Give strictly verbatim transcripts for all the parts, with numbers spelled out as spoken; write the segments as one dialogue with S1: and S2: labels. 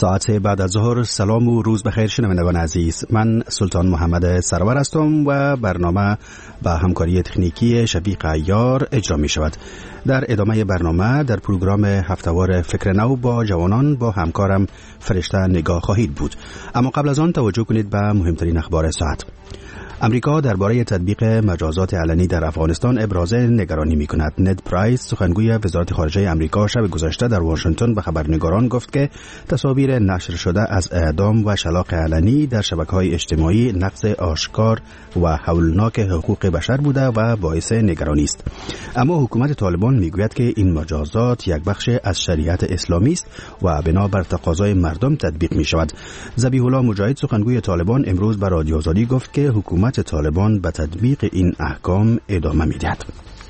S1: ساعت بعد از ظهر. سلام و روز بخیر شنوندگان عزیز، من سلطان محمد سرور هستم و برنامه با همکاری تکنیکی شفیق عیار اجرا می شود. در ادامه برنامه در پروگرام هفتهوار فکر نو با جوانان با همکارم فرشته نگاه خواهید بود. اما قبل از آن توجه کنید به مهمترین اخبار ساعت. امریکا درباره تطبیق مجازات علنی در افغانستان ابراز نگرانی می‌کند. ند پرایس، سخنگوی وزارت خارجه امریکا، شب گذشته در واشنگتن به خبرنگاران گفت که تصاویر نشر شده از اعدام و شلاق علنی در شبکه‌های اجتماعی نقض آشکار و هولناک حقوق بشر بوده و باعث نگرانی است. اما حکومت طالبان میگوید که این مجازات یک بخش از شریعت اسلامی است و بنا بر تقاضای مردم تطبیق می‌شود. ذبیح الله مجاهد، سخنگوی طالبان، امروز به رادیو آزادی گفت که حکومت طالبان به تطبیق این احکام ادامه می‌دهد.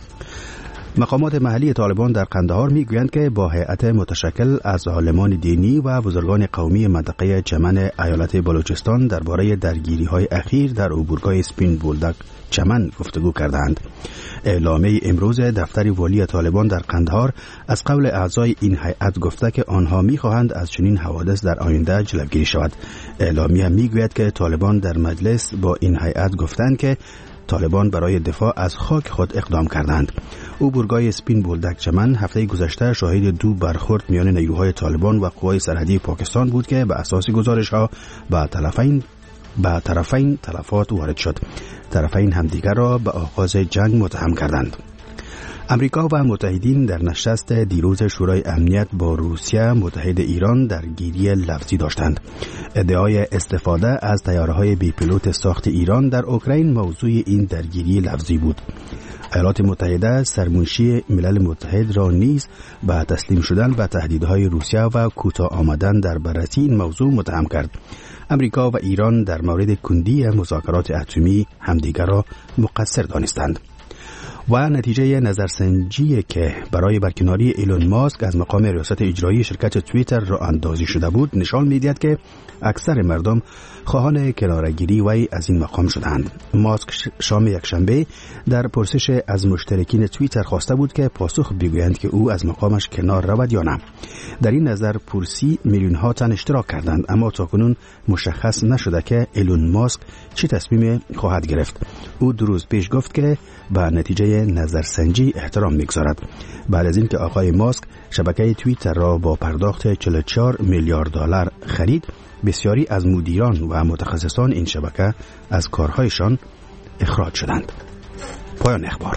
S1: مقامات محلی طالبان در قندهار میگویند که با هیئت متشکل از عالمان دینی و بزرگان قومی منطقه چمن ایالت بلوچستان درباره درگیری‌های اخیر در عبورگاه سپین بولدک چمن گفتگو کردند. اعلامیه امروز دفتر والی طالبان در قندهار از قول اعضای این هیئت گفته که آنها می‌خواهند از چنین حوادث در آینده جلوگیری شود. اعلامیه میگوید که طالبان در مجلس با این هیئت گفتند که طالبان برای دفاع از خاک خود اقدام کردند. او عبورگاه سپین بولدک چمن هفته گذشته شاهد دو برخورد میان نیروهای طالبان و قوای سرحدی پاکستان بود که به اساس گزارش‌ها با طرفین با طرفین تلفات وارد شد. طرفین همدیگر را به آغاز جنگ متهم کردند. امریکا و متحدین در نشست دیروز شورای امنیت با روسیه متحد ایران درگیری لفظی داشتند. ادعای استفاده از طیاره‌های بی پیلوت ساخت ایران در اوکراین موضوع این درگیری لفظی بود. ایالات متحده سرمنشی ملل متحد را نیز به تسلیم شدن به تهدیدهای روسیه و کوتاه آمدن در بررسی این موضوع متهم کرد. امریکا و ایران در مورد کندی مذاکرات اتمی همدیگر را مقصر دانستند. و نتیجه نظرسنجی که برای برکناری ایلون ماسک از مقام ریاست اجرایی شرکت توییتر را اندازی شده بود نشان می‌دهد که اکثر مردم خواهان کناره‌گیری وی از این مقام شدند. ماسک شام یکشنبه در پرسش از مشترکین توییتر خواسته بود که پاسخ بگویند که او از مقامش کنار رود یا نه. در این نظر پرسی میلیون ها تن اشتراک کردند، اما تاکنون مشخص نشده که ایلون ماسک چه تصمیمی خواهد گرفت. او دو روز پیش گفت که به نتیجه نظرسنجی احترام می‌گذارد. بعد از اینکه آقای ماسک شبکه توییتر را با پرداخت چهل و چهار میلیارد دلار خرید، بسیاری از مدیران و متخصصان این شبکه از کارهایشان اخراج شدند. پایان اخبار.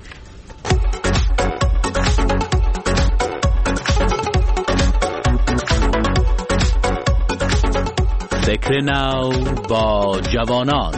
S2: فکر نو با جوانان.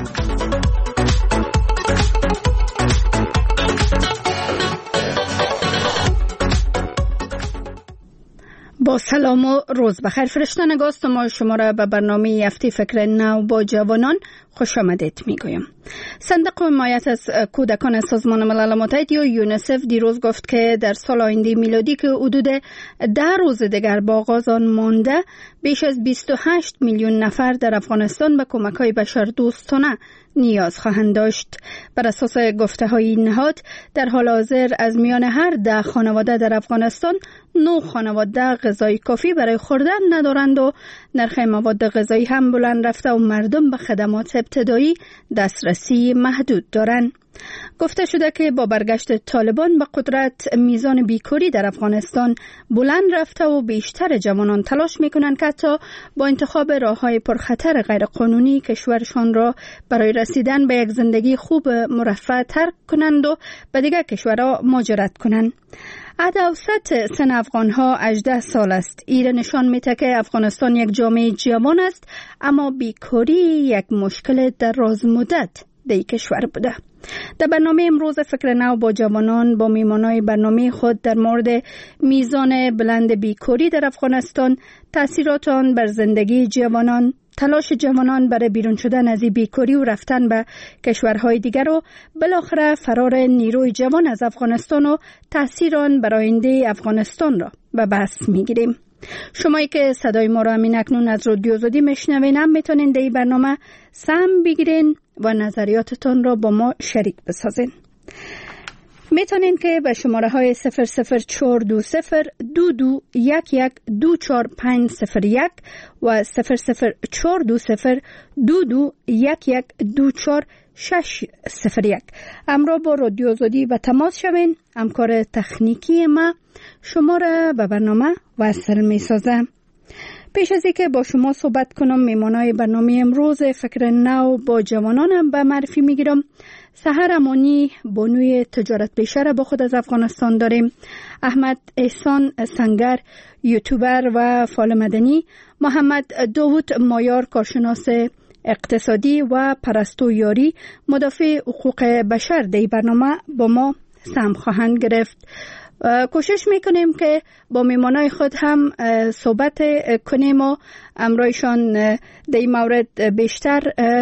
S3: با سلام و روز بخیر. فرشته نگاست ما شما را به برنامه هفته فکر نو با جوانان خوش آمدید میگویم. صندوق حمایت از کودکان سازمان ملل متحد یا یونیسف دیروز گفت که در سال آینده میلادی که حدود ده روز دیگر با آغاز آن مانده، بیش از بیست و هشت میلیون نفر در افغانستان به کمک‌های بشردوستانه نیاز خواهند داشت. بر اساس گفته‌های این نهاد، در حال حاضر از میان هر ده خانواده در افغانستان، نه خانواده غذای کافی برای خوردن ندارند و نرخ مواد غذایی هم بلند رفته و مردم به خدمات ابتدایی دسترسی محدود دارند. گفته شده که با برگشت طالبان به قدرت، میزان بیکاری در افغانستان بلند رفته و بیشتر جوانان تلاش میکنند که حتی با انتخاب راههای پرخطر غیرقانونی کشورشان را برای رسیدن به یک زندگی خوب مرفه ترک کنند و به دیگر کشورها مهاجرت کنند. عد اوسط سن افغان ها هجده سال است. ایره نشان میده که افغانستان یک جامعه جوان است، اما بیکاری یک مشکل دراز مدت در کشور بوده. در برنامه امروز فکر نو با جوانان با میمانای برنامه خود در مورد میزان بلند بیکاری در افغانستان، تأثیرات آن بر زندگی جوانان، تلاش جوانان برای بیرون شدن از بیکاری و رفتن به کشورهای دیگر و بالاخره فرار نیروی جوان از افغانستان و تأثیر آن بر آینده افغانستان را به بحث میگیریم. شمایی که صدای ما را همین اکنون از رادیو آزادی میشنوین هم میتونین در این برنامه سهم بگیرین و نظریاتتان را با ما شریک بسازین. میتونین که به شماره های صفر صفر چهار دو صفر دو دو یک یک دو چهار پنج صفر یک و صفر صفر چهار دو صفر دو دو یک یک دو چهار شش صفر یک امرا با رادیو آزادی و تماس شوین. همکار تکنیکی ما شما را به برنامه وصل می سازه. پیش از اینکه با شما صحبت کنم، میمانای برنامه امروز فکر نو با جوانانم به معرفی میگیرم. سحر امانی بانوی تجارت پیشه را با خود از افغانستان داریم. احمد احسان سنگر یوتیوبر و فعال مدنی. محمد داوود مایار کارشناس اقتصادی و پرستو یاری مدافع حقوق بشر در برنامه با ما سهم خواهند گرفت. کوشش میکنیم که با میمانای خود هم صحبت کنیم و امرایشان در این مورد بیشتر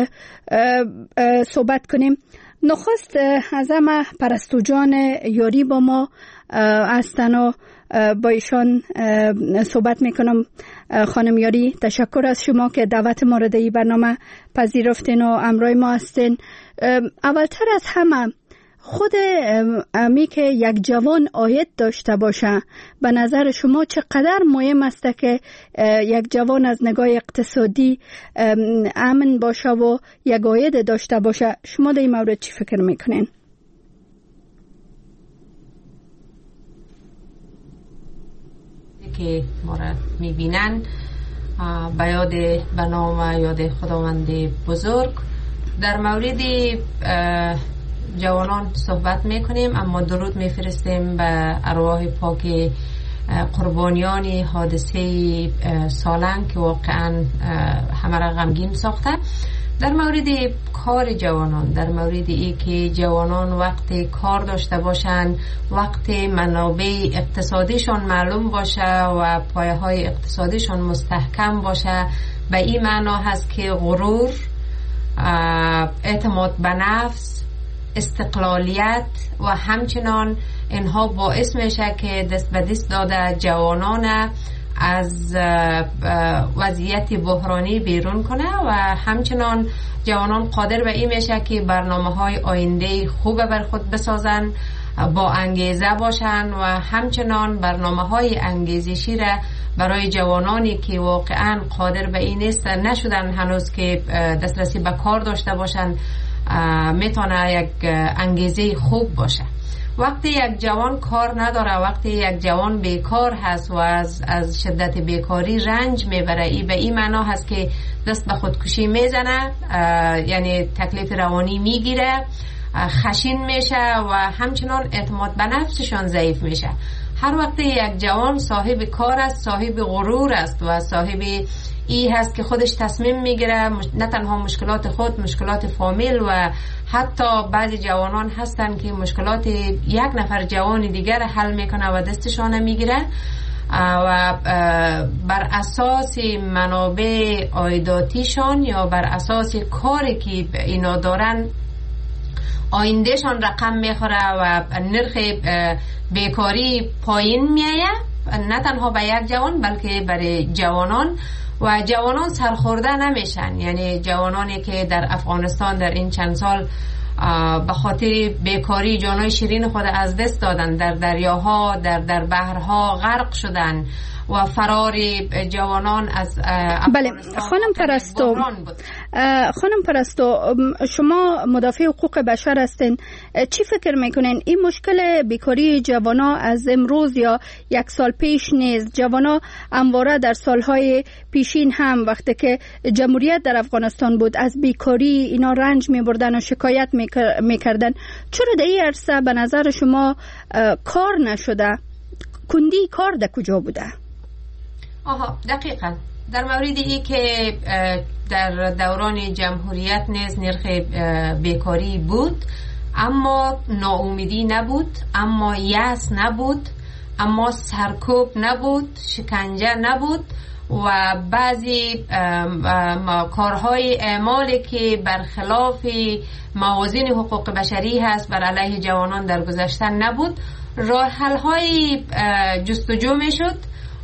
S3: صحبت کنیم. نخست از همه پرستو جان یاری با ما هستن و با ایشان صحبت میکنم. خانم یاری، تشکر از شما که دعوت ما را در این برنامه پذیرفتین و امرای ما هستین. اولتر از همه خود امی که یک جوان عاید داشته باشه، به نظر شما چقدر مهم است که یک جوان از نگاه اقتصادی امن باشه و یک عاید داشته باشه؟ شما در این مورد چی فکر میکنین؟
S4: که ما را میبینن به یاد به نام یاد خداوند بزرگ در مورد جوانان صحبت میکنیم، اما درود میفرستیم به ارواح پاک قربانیان حادثه سالنگ که واقعا همه را غمگین ساخته. در مورد کار جوانان، در مورد ای که جوانان وقت کار داشته باشند، وقت منابع اقتصادیشان معلوم باشه و پایه های اقتصادیشان مستحکم باشه، به این معنا هست که غرور، اعتماد به نفس، استقلالیت و همچنان اینها باعث میشه که دست به دست داده جوانان از وضعیت بحرانی بیرون کنه و همچنان جوانان قادر به این میشه که برنامه های آینده خوب بر خود بسازن، با انگیزه باشن و همچنان برنامه های انگیزشی را برای جوانانی که واقعا قادر به این نیست نشدن هنوز که دسترسی به کار داشته باشن میتونه یک انگیزه خوب باشه. وقتی یک جوان کار نداره، وقتی یک جوان بیکار هست و از, از شدت بیکاری رنج میبره، ای به این معنا هست که دست به خودکشی میزنه، یعنی تکلیف روانی میگیره، خشین میشه و همچنان اعتماد به نفسشان ضعیف میشه. هر وقتی یک جوان صاحب کار است، صاحب غرور است و صاحب ای هست که خودش تصمیم میگیره نه تنها مشکلات خود، مشکلات فامیل و حتی بعضی جوانان هستن که مشکلات یک نفر جوان دیگر حل میکنه و دستشان میگیره و بر اساس منابع عایداتیشان یا بر اساس کاری که اینا دارن آیندهشان رقم میخوره و نرخ بیکاری پایین میایه، نه تنها به یک جوان بلکه برای جوانان و جوانان سرخورده نمیشن. یعنی جوانانی که در افغانستان در این چند سال به خاطر بیکاری جانای شیرین خود از دست دادن، در دریاها، در در بحرها غرق شدن و فرار جوانان از
S3: بله. خانم پرستو خانم پرستو شما مدافع حقوق بشر هستین، چی فکر میکنین این مشکل بیکاری جوانا از امروز یا یک سال پیش نیست؟ جوانا همواره در سالهای پیشین هم وقتی که جمهوریت در افغانستان بود از بیکاری اینا رنج میبردن و شکایت میکردن. چرا در این عرصه به نظر شما کار نشده؟ کندی کار در کجا بوده؟
S4: آها، دقیقاً در مورد ای که در دوران جمهوریت نیز نرخ بیکاری بود، اما ناامیدی نبود، اما یأس نبود، اما سرکوب نبود، شکنجه نبود و بعضی کارهای اعمالی که برخلاف موازین حقوق بشری هست بر علیه جوانان در گذشته نبود. راه حل های جستجو می شد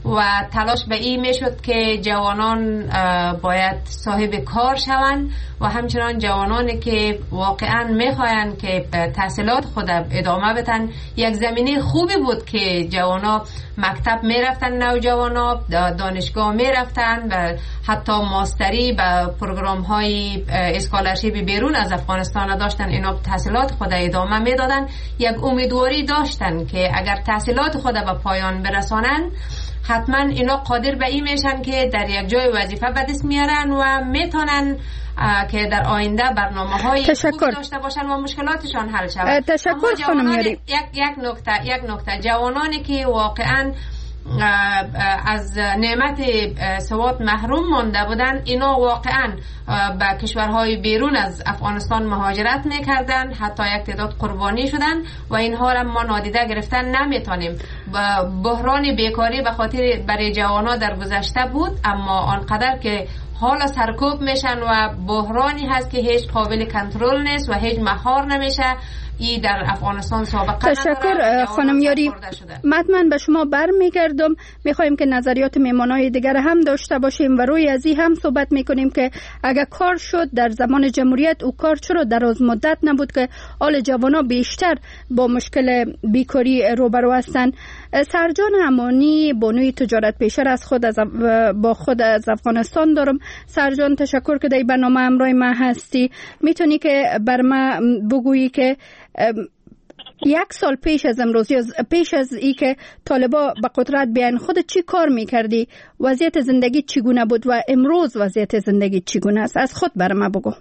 S4: و تلاش به این میشد که جوانان باید صاحب کار شوند و همچنان جوانانی که واقعا میخواین که تحصیلات خود ادامه بدن. یک زمینه خوبی بود که جوانا مکتب میرفتن، نوجوانا دانشگاه میرفتن و حتی ماستری به پروگرام های اسکالرشیپ بیرون از افغانستان داشتن. اینا تحصیلات خود ادامه میدادن، یک امیدواری داشتن که اگر تحصیلات خود به پایان برسانن حتما اینا قادر به این میشن که در یک جای وظیفه به دست میارن و میتونن که در آینده برنامه‌های خوب داشته باشن و مشکلاتشان حل شود.
S3: تشکر خانم یاری.
S4: یک یک نکته یک نکته جوانانی که واقعا از نعمت سواد محروم مانده بودن، اینا واقعا به کشورهای بیرون از افغانستان مهاجرت میکردن، حتی یک تعداد قربانی شدن و اینها را ما نادیده گرفتن نمیتونیم. بحران بیکاری به خاطر برای جوانان در گذشته بود، اما آنقدر که حالا سرکوب میشن و بحرانی هست که هیچ قابل کنترل نیست و هیچ مهار نمیشه. ای در افغانستان سابقه
S3: تشکر خانم یاری. مطمئن به شما برمیگردم. میخوایم که نظریات میمانای دیگر هم داشته باشیم و روی از این هم صحبت میکنیم که اگر کار شد در زمان جمهوریت او کار چرا دراز مدت نبود که حال جوانا بیشتر با مشکل بیکاری روبرو هستند. سرجان امانی بانوی تجارت پیشر از خود از با خود از افغانستان دارم. سرجان تشکر که در برنامه همراه ما هستی. میتونی که بر ما بگویی که یک سال پیش از امروز یا پیش از ای که طالبا به قدرت بیان خود چی کار میکردی؟ وضعیت زندگی چگونه بود و امروز وضعیت زندگی چگونه است؟ از خود بر ما بگو.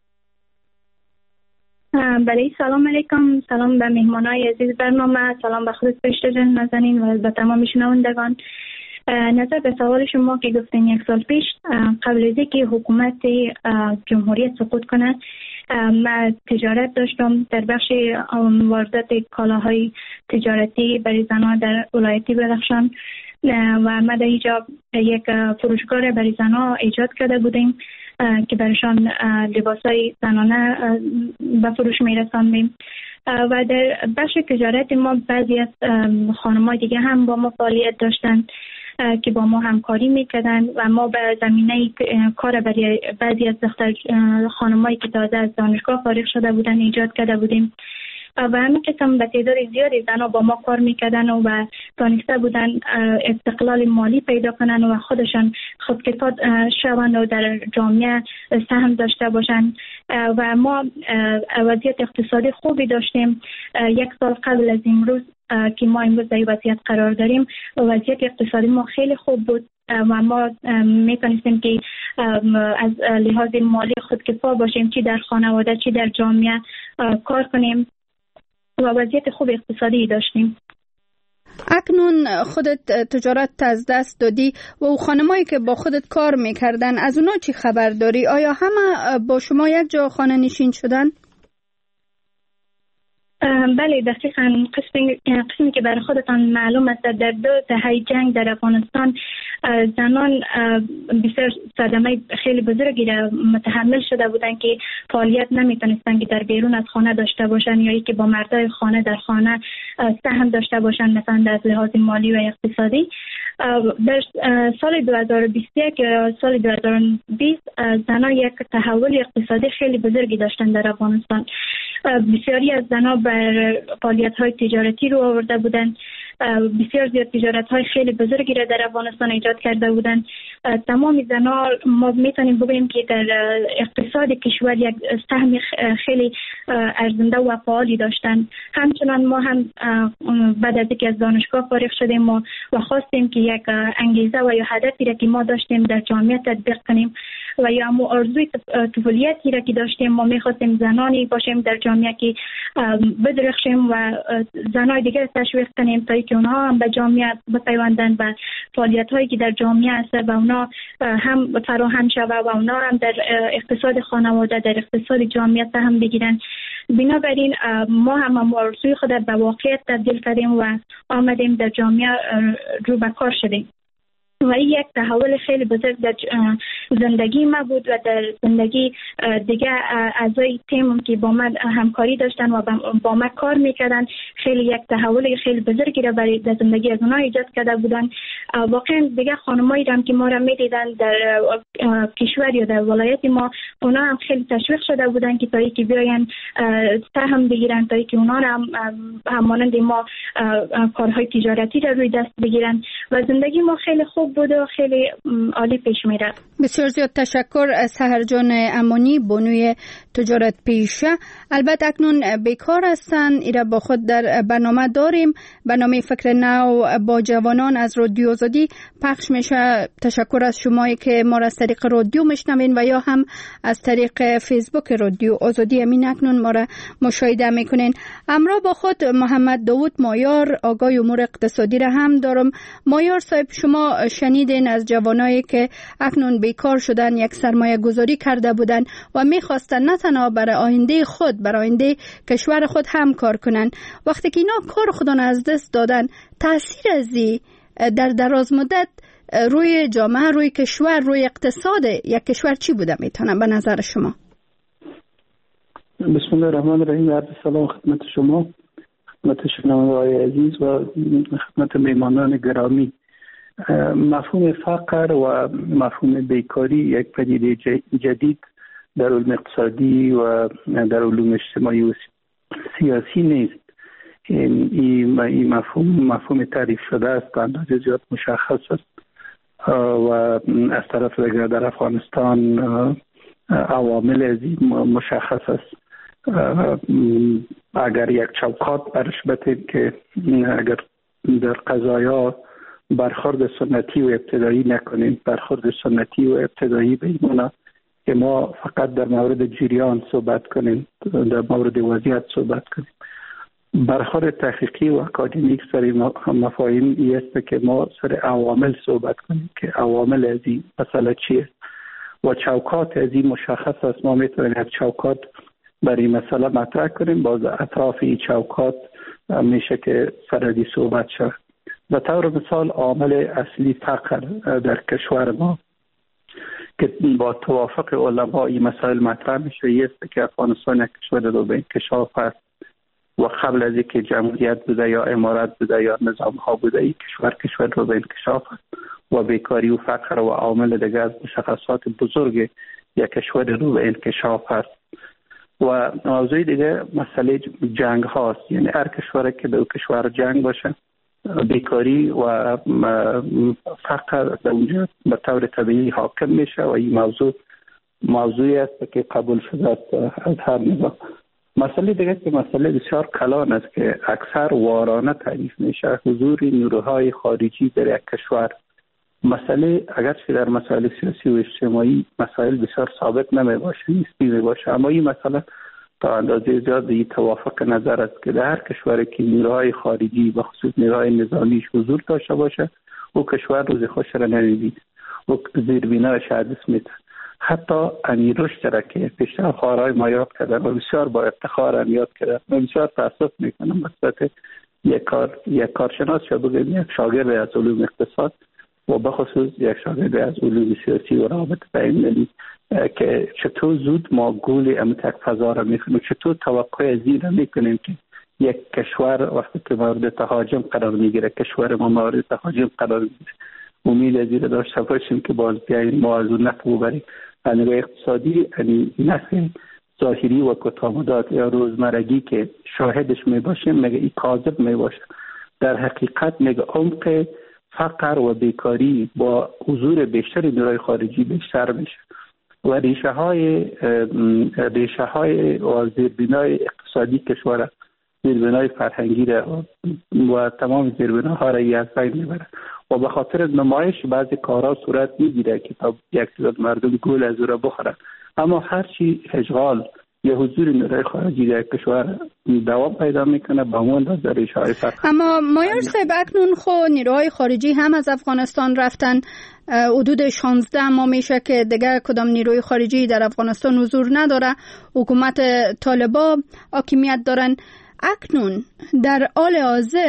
S5: بله، سلام علیکم. سلام به مهمانای عزیز برنامه، سلام به خود فرشته جان نازنین و به تمام شنوندگان. نظر به سوال شما که گفتین یک سال پیش قبل از اینکه حکومت جمهوریت سقوط کنه، من تجارت داشتم در بخش واردات کالاهای تجارتی برای زنان در ولایت بدخشان و ما در اینجا یک فروشگاه برای زنان ایجاد کرده بودیم که برایشان لباسای زنانه به فروش میرساندیم و در بخش تجارت ما بعضی از خانم‌های دیگه هم با ما فعالیت داشتن که با ما همکاری میکردن و ما به زمینه کار برای بعضی از دختر خانمایی که تازه از دانشگاه فارغ شده بودن ایجاد کرده بودیم و همین قسم به تعداد زیادی زنها با ما کار میکردن و دانسته بودن استقلال مالی پیدا کنن و خودشان خودکفا شوند و در جامعه سهم داشته باشن و ما وضعیت اقتصادی خوبی داشتیم. یک سال قبل از امروز که ما امروز در وضعیت قرار داریم وضعیت اقتصادی ما خیلی خوب بود و ما میتونستیم که از لحاظ مالی خودکفا باشیم، چی در خانواده چی در جامعه کار کنیم و وضعیت خوب اقتصادی داشتیم.
S3: اکنون خودت تجارت از دست دادی و او خانمایی که با خودت کار میکردن از اونا چی خبر داری؟ آیا همه با شما یک جا خانه نشین شدن؟
S5: بله دقیقاً. قسمی, قسمی که برای خودتان معلوم است در دو دهه جنگ در افغانستان زنان بسیار صدمه خیلی بزرگی را متحمل شده بودند که فعالیت نمیتونستند که در بیرون از خانه داشته باشند یا که با مردای خانه در خانه سهم داشته باشند مثلا از لحاظ مالی و اقتصادی. در سال دو هزار و بیست و یک یا سال دو هزار و بیست زنان یک تحول اقتصادی خیلی بزرگی داشتند در افغانستان. بسیاری از زنان بر فعالیت‌های تجارتی رو آورده بودند. بسیار زیاد تجارت‌های خیلی بزرگی را در افغانستان ایجاد کرده بودند. تمام زنان ما میتونیم بگوییم که در اقتصاد کشور یک سهم خیلی ارزنده و فعالی داشتند. همچنان ما هم بعد از اینکه از دانشگاه فارغ شدیم و خواستیم که یک انگیزه و یا هدفی را که ما داشتیم در جامعه تطبیق کنیم و یا مو آرزوی طفولیتی را که داشتیم، ما میخواستیم زنانی باشیم در جامعه که بدرخشیم و زنای دیگر تشویق کنیم تا که اونها هم به جامعه بپیوندند و فعالیت هایی که در جامعه هست و اونا هم فراهم شود و اونا هم در اقتصاد خانواده در اقتصاد جامعه سهم بگیرن. بنابراین ما هم آرزوی خود به واقعیت تبدیل کردیم و آمدیم در جامعه رو به کار شدیم. و این یک تحول خیلی بزرگ در زندگی ما بود و در زندگی دیگه اعضای تیم که با من همکاری داشتن و با من کار میکردن خیلی یک تحول خیلی بزرگی را برای در زندگی از اونها ایجاد کرده بودن. واقعا دیگه خانمایی هم که ما را میدیدن در کشور یا در ولایت ما، اونا هم خیلی تشویق شده بودن که تا اینکه بیاین سهم بگیرن، تا اینکه اونا هم همانند ما کارهای تجارتی را روی دست بگیرن و زندگی ما خیلی خوب بود و خیلی عالی پیش میره.
S3: بسیار زیاد تشکر سحر جان امانی، بانوی تجارت پیشه. البته اکنون بیکار هستن، ایره با خود در برنامه داریم، برنامه فکر نو با جوانان از رادیو آزادی پخش میشه. تشکر از شمایی که ما را از طریق رادیو میشنوین و یا هم از طریق فیسبوک رادیو آزادی امین اکنون ما را مشاهده میکنین. همراه با خود محمد داوود مایار، آگاه امور اقتصادی را هم دارم. مایار صاحب، شما شنیدین از جوانایی که اکنون بیکار شدن، یک سرمایه گذاری کرده بودن و میخواستن نه تنها برای آینده خود، برای آینده کشور خود هم کار کنن. وقتی که اینا کار خودان از دست دادن، تاثیر ازی در دراز مدت روی جامعه، روی کشور، روی اقتصاد یک کشور چی بوده میتونه به نظر شما؟
S6: بسم الله الرحمن الرحیم. عرض سلام خدمت شما، خدمت شنوندگان عزیز و خدمت میهمانان گرامی. مفهوم فقر و مفهوم بیکاری یک پدیده جدید در علوم اقتصادی و در علوم اجتماعی و سیاسی نیست. این مفهوم مفهوم تعریف شده است، به اندازه زیاد مشخص است و از طرف دیگر در افغانستان عوامل از این مشخص است. اگر یک چوکات برش بتیم که اگر در قضایا برخورد سنتی و ابتدایی نکنیم، برخورد سنتی و ابتدایی بایمونه که ما فقط در مورد جریان صحبت کنیم، در مورد وضعیت صحبت کنیم. برخورد تحقیقی و اکادمیک سر مفاهیم این است که ما سر عوامل صحبت کنیم که عوامل از این مسئله چیه و چوکات از این مشخص است. ما میتونیم یک چوکات برای مسئله مطرح کنیم، باز اطراف این چوکات میشه که سردی صحبت شد. به طور مثال عامل اصلی فقر در کشور ما که با توافق علما این مسائل مطرح میشه است که افغانستان یک کشور رو به انکشاف است و قبل از اینکه جمهوریت بوده یا امارت بوده یا نظام ها بوده، این کشور کشور رو به انکشاف است و بیکاری و فقر و عامل دیگر از مشخصات بزرگ یک کشور رو به انکشاف است. و موضوع دیگه مسئله جنگ هاست، یعنی هر کشوری که در کشور جنگ باشه بیکاری و فقر در اونجا به طور طبیعی حاکم میشه و این موضوع موضوعی است که قبول شده است از هر نظام. مسئله دیگه که مسئله بسیار کلان است که اکثر وارانه تعریف میشه، حضور نیروهای خارجی در یک کشور. مسئله اگرچه در مسائل سیاسی و اجتماعی مسائل بسیار ثابت نمی باشه، نیستی می باشه، اما این مسئله تا اندازه زیاد این توافق نظر است که در هر کشوری که نیروهای خارجی و خصوص نیروهای نظامیش حضور داشته باشه، او کشور روز خوش را نمیبینه و زیربنایش حادث میشه. حتی این رشد را که پیشتر خواهرای ما یاد کردن و بسیار با افتخار هم یاد کردن و بسیار تاسف میکنم مثبت یک کار یک کارشناس شد بگیم یک شاگرد از علوم اقتصاد و بخصوص یک شاگرد از علوم سیاسی و روابط بین‌المللی که چطور زود ما گول امتک فضا را میکنیم، چطور توقع از این را میکنیم که یک کشور وقتی که مورد تهاجم قرار میگیره، کشور ما مورد تهاجم قرار میگیره، امید از این را داشته باشیم که باز بیاییم ما از اون نفع ببریم. از نگاه اقتصادی نفع ظاهری و کوتاه‌مدت یا روزمرگی که شاهدش میباشیم میگه این کاذب میباشه. در حقیقت میگه عمق فقر و بیکاری با حضور بیشتر نیروهای خارجی بیشتر میشه و ریشه های ریشه های و زیربنای اقتصادی کشور، زیربنای فرهنگی را و تمام زیربناها را از بین میبره و به خاطر نمایش بعضی کارها صورت میگیره که تا یک تعداد مردم گول از او را بخورن. اما هرچی اشغال یا حضور نیروهای خارجی در کشور دوام پیدا میکنه با اون اندازه ریشه های فقر.
S3: اما مایار صاحب اکنون خو نیروهای خارجی هم از افغانستان رفتن، حدود شانزده ماه میشه که دیگه کدام نیروی خارجی در افغانستان حضور نداره، حکومت طالبان حاکمیت دارن. اکنون در حال حاضر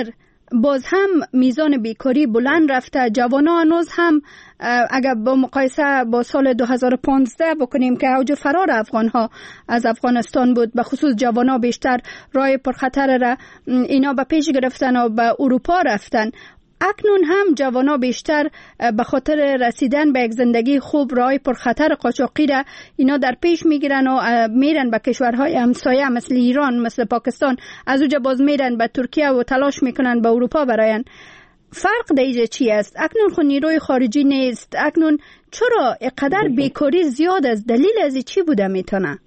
S3: باز هم میزان بیکاری بلند رفته. جوانان هنوز هم اگر با مقایسه با سال دو هزار و پانزده بکنیم که اوج فرار افغان ها از افغانستان بود، به خصوص جوانان بیشتر راه پرخطر را اینا به پیش گرفتن و به اروپا رفتن. اکنون هم جوانا بیشتر به خاطر رسیدن به یک زندگی خوب راه پرخطر قاچاقی را اینا در پیش میگیرن و میرن به کشورهای همسایه مثل ایران، مثل پاکستان، از اونجا باز میرن به ترکیه و تلاش میکنن به اروپا براین. فرق دیگه چی است؟ اکنون خود نیروی خارجی نیست. اکنون چرا اینقدر بیکاری زیاد است؟ دلیل از چی بوده میتونه؟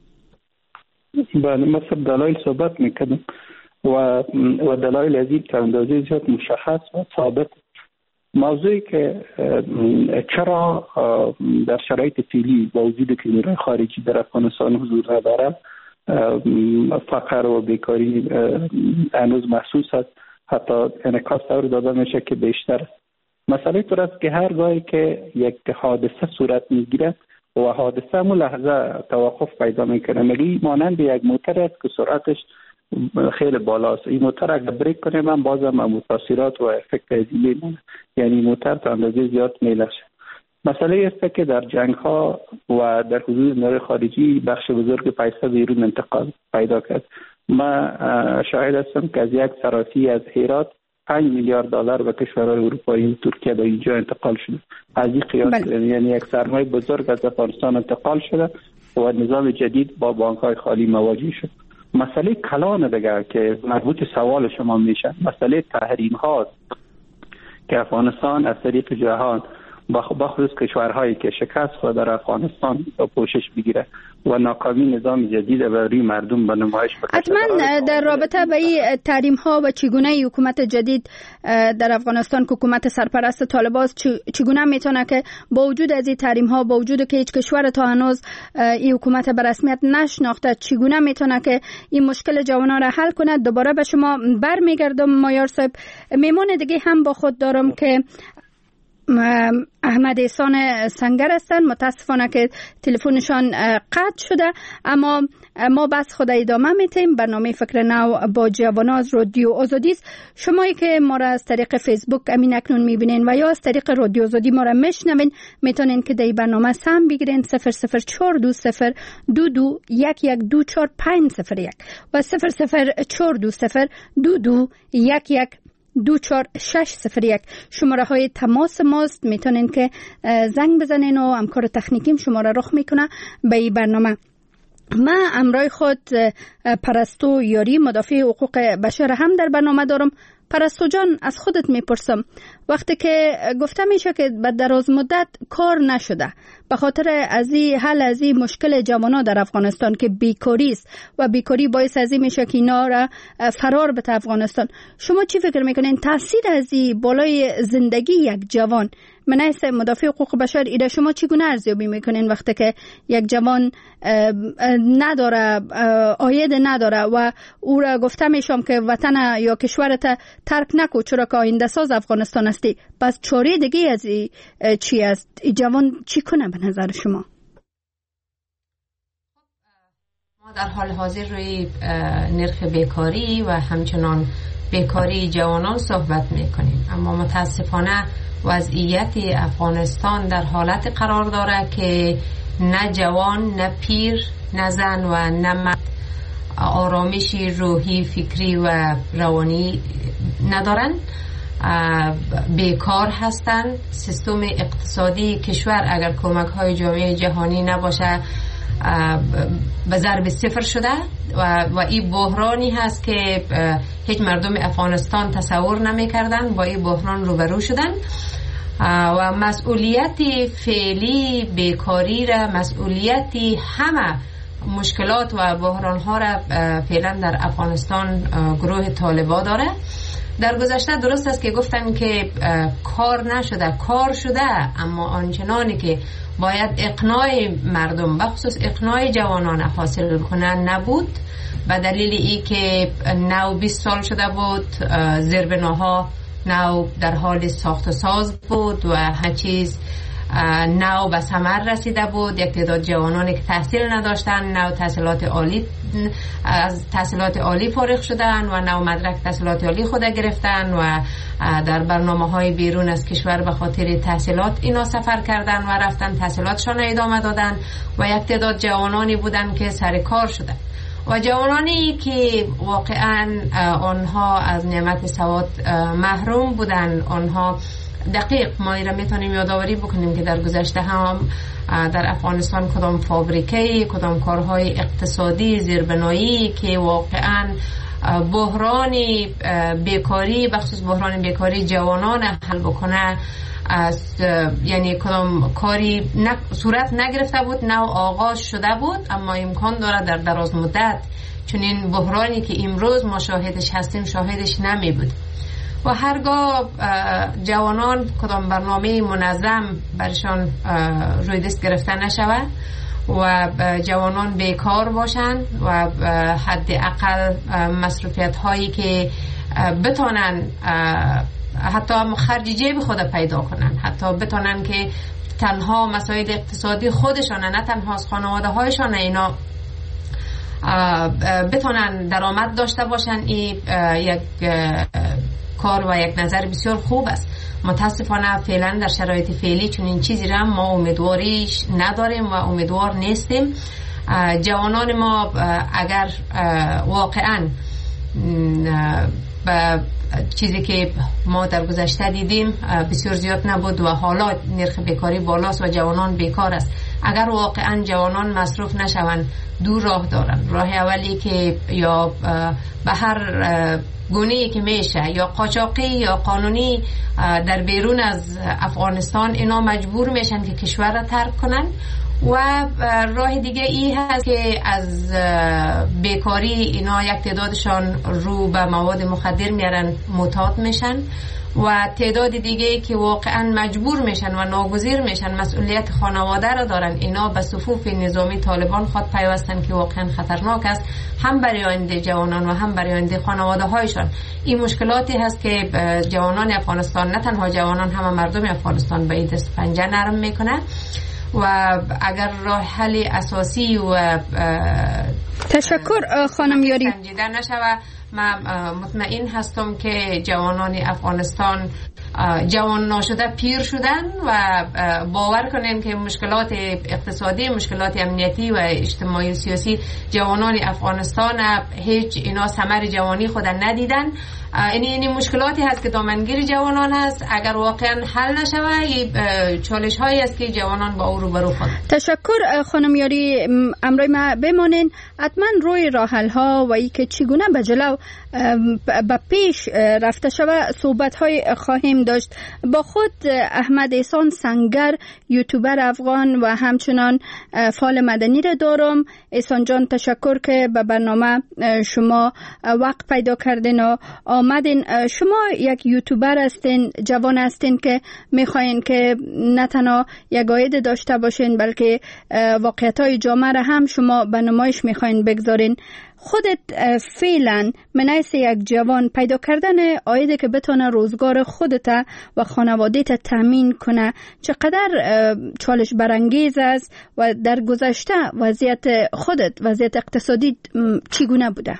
S6: بله، مثل دلایل صحبت میکنم و و دلایل ازید که اندازه زیاد مشخص و ثابت. موضوعی که چرا در شرایط فعلی با وجود که نیروی خارجی در افغانستان حضور ندارد فقر و بیکاری هنوز محسوس است، حتی انعکاس طور داده میشه که بیشتر است. مسئله طور است که هرگاهی که یک حادثه صورت میگیره و حادثه همون لحظه توقف پیدا میکنه، مگه مانند یک موتر است که سرعتش خیلی بالاست. این موتر اگر بریک کنه من بازم متاثرات و افکت ازیلی مونه، یعنی موتر تا اندازه زیاد میلشه. مسئله است که در جنگ ها و در حدود نیروی خارجی بخش بزرگ پیسه بیرون انتقال پیدا کرد. من شاهد هستم که از یک صرافی از هرات پنج میلیارد دلار به کشورهای اروپایی و ترکیه به اینجا انتقال شده. از این قیاس بله. یعنی یک سرمایه بزرگ از افغانستان انتقال شده و نظام جدید با بانک های خالی مواجه شد. مسئله کلان دیگه که مربوط سوال شما میشه، مسئله تحریم ها که افغانستان از طریق جهان با خصوص کشورهایی که شکست خود در افغانستان پوشش بگیره و ناکامی نظام جدید برای مردم به نمایش بکشه.
S3: حتما در رابطه با این تحریم ها و چگونه حکومت جدید در افغانستان که حکومت سرپرست طالبان چگونه میتونه که با وجود از این تحریم ها، با وجود که هیچ کشور تا هنوز این حکومت به رسمیت نشناخته، چگونه میتونه که این مشکل جوانان را حل کنه. دوباره به شما برمیگردم مایار صاحب. میمون دیگه هم با خود دارم که احمد احسان سنگر هستند. متاسفانه که تلفنشان قطع شده، اما ما بس خود ادامه میتیم. برنامه فکر نو با جوانان از رادیو آزادی است. شمایی که ما را از طریق فیسبوک امین اکنون میبینین و یا از طریق رادیو آزادی ما را میشنوین، میتونین که در برنامه سهم بگیرین. صفر صفر چهار دو صفر دو دو یک یک دو چهار پنج صفر یک و صفر صفر چهار دو صفر دو دو یک یک دو چهار شش صفر یک شماره های تماس ماست. میتونین که زنگ بزنین و همکار تکنیکیم شماره رخ میکنه به این برنامه. من امرای خود پرستو یاری مدافع حقوق بشر هم در برنامه دارم. پرستو جان، از خودت میپرسم، وقتی که گفته میشه که به دراز مدت کار نشده به خاطر از این حل از این مشکل جوانا در افغانستان که بیکاری است و بیکاری باعث از این میشه که اینا را فرار بده افغانستان، شما چی فکر میکنین تاثیر از این بالای زندگی یک جوان من حیث مدافع حقوق بشر ایده شما چگونه ارزیابی میکنین وقتی که یک جوان نداره، عاید نداره و او را گفته میشم که وطن یا کشورت ترک نکو چرا که آینده ساز افغانستان هستی، پس چاره دیگه از ای چی است؟ ای جوان چی کنه به نظر شما؟
S4: ما در حال حاضر روی نرخ بیکاری و همچنان بیکاری جوانان صحبت میکنیم، اما متاسفانه وضعیت افغانستان در حالت قرار داره که نه جوان، نه پیر، نه زن و نه مرد آرامشی روحی، فکری و روانی ندارن، بیکار هستند. سیستم اقتصادی کشور اگر کمک های جامعه جهانی نباشه به ضرب صفر شده و, و این بحرانی هست که هیچ مردم افغانستان تصور نمی‌کردن، با این بحران روبرو شدن و مسئولیت فعلی بیکاری را، مسئولیت همه مشکلات و بحران ها را فعلا در افغانستان گروه طالبان داره. در گذشته درست است که گفتن که کار نشده، کار شده، اما آنچنانی که باید اقناع مردم بخصوص اقناع جوانان حاصل کنن نبود، به دلیل ای که نو بیست سال شده بود، زیربناها نو در حال ساخت و ساز بود و همه چیز نو به ثمر رسیده بود. یک تعداد جوانانی که تحصیل نداشتن نو تحصیلات عالی از تحصیلات عالی فارغ شدن و نو مدرک تحصیلات عالی خود گرفتن و در برنامه‌های بیرون از کشور به خاطر تحصیلات اینا سفر کردن و رفتن تحصیلاتشان ادامه دادن و یک تعداد جوانانی بودن که سر کار شدن و جوانانی که واقعا آنها از نعمت سواد محروم بودن. آنها دقیق ما ایرا میتونیم یادآوری بکنیم که در گذشته هم در افغانستان کدام فابریکه کدام کارهای اقتصادی زیربنایی که واقعا بحران بیکاری بخصوص بحران بیکاری جوانان حل بکنه از یعنی کدام کاری نک صورت نگرفته بود نه آغاز شده بود، اما امکان داره در دراز مدت چون این بحرانی که امروز ما شاهدش هستیم شاهدش نمی بود و هرگاه جوانان کدام برنامه منظم برشان روی دست گرفته نشود و جوانان بیکار باشند و حداقل مصروفیت هایی که بتونن حتی خرج جیب خود پیدا کنن، حتی بتونن که تنها مسائل اقتصادی خودشان نه تنها از خانواده هایشان اینا بتونن درآمد داشته باشن، این یک کار و یک نظر بسیار خوب است. متاسفانه فعلا در شرایط فعلی چون این چیزی را ما امیدواریش نداریم و امیدوار نیستیم. جوانان ما اگر واقعا به چیزی که ما در گذشته دیدیم بسیار زیاد نبود و حالا نرخ بیکاری بالاست و جوانان بیکار است، اگر واقعا جوانان مصروف نشوند دو راه دارن. راه اولی که یا به هر گونه‌ای که میشه یا قاچاقی یا قانونی در بیرون از افغانستان اینا مجبور میشن که کشور را ترک کنن و راه دیگه ای هست که از بیکاری اینا یک تعدادشان رو به مواد مخدر میارن معتاد میشن و تعداد دیگه که واقعا مجبور میشن و ناگزیر میشن مسئولیت خانواده را دارن، اینا به صفوف نظامی طالبان خود پیوستن که واقعا خطرناک است هم برای آینده جوانان و هم برای آینده خانواده هایشان. این مشکلاتی هست که جوانان افغانستان نه تنها جوانان هم مردم افغانستان به این دست پنجه نرم میکنه و اگر راه حل اساسی و
S3: تشکر خانم یاری
S4: سنجیده نشود من مطمئن هستم که جوانان افغانستان جوان ناشده پیر شدن و باور کنیم که مشکلات اقتصادی مشکلات امنیتی و اجتماعی و سیاسی جوانان افغانستان هیچ اینا ثمر جوانی خود ندیدن. این این مشکلاتی هست که دامنگیر جوانان هست، اگر واقعا حل نشود چالش هایی است که جوانان با او روبرو خواهند.
S3: تشکر خانم یاری، امروز ما بمانین حتما روی راه حل ها و ای که چگونه به جلو به پیش رفته شود صحبت های خواهیم داشت. با خود احمد احسان سنگر یوتیوبر افغان و همچنان فعال مدنی را دارم. احسان جان تشکر که به برنامه شما وقت پیدا کردین و آمدین. شما یک یوتیوبر هستین، جوان هستین که میخواین که نه تنها یک عاید داشته باشین بلکه واقعیت های جامعه را هم شما به نمایش میخواین بگذارین. خودت فعلا من حیث یک جوان پیدا کردن عایدی که بتونه روزگار خودت و خانواده‌ت تامین کنه چقدر چالش برانگیز است و در گذشته وضعیت خودت وضعیت اقتصادی چگونه بوده؟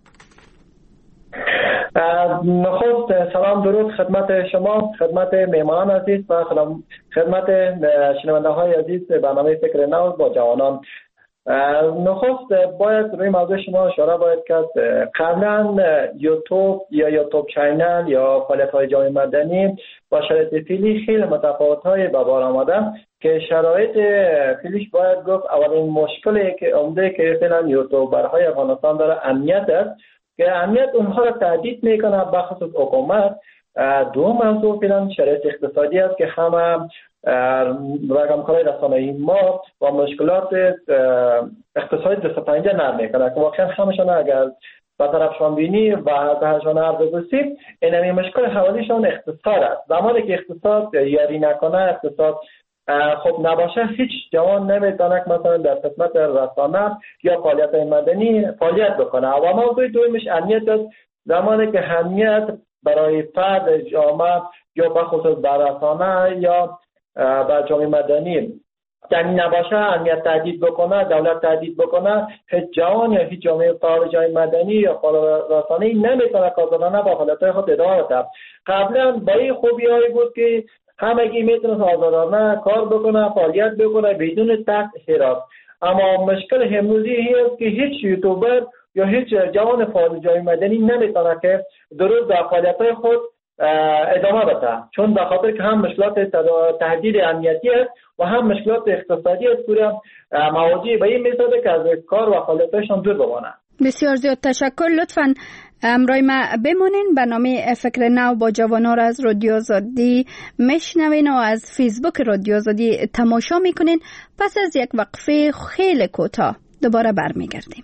S7: نخست سلام درود خدمت شما، خدمت مهمان عزیز و خدمت شنونده های عزیز برنامه فکر نو با جوانان. نخست باید روی موضوع شما اشاره باید کرد. قبلا یوتیوب یا یوتیوب چینل یا فعالیت های جامعه مدنی با شرایط فعلی خیلی متفاوت های به بار آمده که شرایط فعلیش باید گفت اولین مشکلی که عمده که فعلا یوتیوبرهای افغانستان داره امنیت است که امنیت اونها را تهدید میکنه به خصوص حکومت. دو موضوع فعلا شرایط اقتصادی است که همه رقم‌های رسانه‌ای ما با مشکلات اقتصادی دست پنجه نرم میکنه که واقعا همشون اگر به طرفشان بینی و بهشان عرض بسید این همین مشکل حوالیشان اقتصاد است. زمانی که اقتصاد یاری نکنه اقتصاد خب نباشه هیچ جوان نمیتونه مثلا در خدمت رسانه یا فعالیت مدنی فعالیت بکنه. و موضوع دومیش امنیت است. زمانی که امنیت برای فرد جامعه یا به خصوص بر رسانه یا به جامعه مدنی یعنی نباشه، امنیت تهدید بکنه، دولت تهدید بکنه، هیچ جوان یا هیچ جامعه فعال جامعه مدنی یا فعال رسانه‌ای نمیتونه کارزارانه با فعالیت‌های خود ادامه بده. قبلا با این خوبی‌هایی بود که همگی میتونه آزادانه کار بکنه، فعالیت بکنه بدون تحت حراس. اما مشکل امروزی است که هیچ یوتیوبر یا هیچ جوان فعال جامعه مدنی نمیتونه که درست در فعالیت‌های خود ادامه بده، چون به خاطر که هم مشکلات تهدید امنیتی است و هم مشکلات اقتصادی است که مواجه به این میسازه که از کار و فعالیت‌هایشان دور بمانند.
S3: بسیار زیاد تشکر. لطفاً امروی ما بمونین. برنامه فکر نو با جوانان را از رادیو آزادی میشنوین و از فیسبوک رادیو آزادی تماشا میکنین. پس از یک وقفه خیلی کوتاه دوباره برمیگردیم.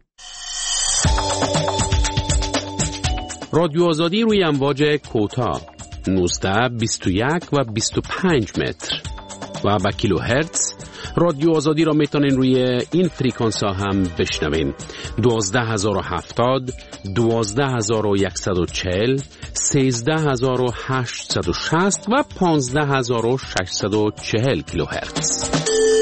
S8: رادیو آزادی روی امواج کوتاه نوزده، بیست و یک و بیست و پنج متر و با کیلو هرتز. رادیو آزادی را میتونین روی این فریکانس ها هم بشنوین: دوازده هزار و هفتاد، دوازده هزار و صد و چهل، سیزده هزار و هشتصد و شصت و پانزده هزار و ششصد و چهل کیلو هرتز.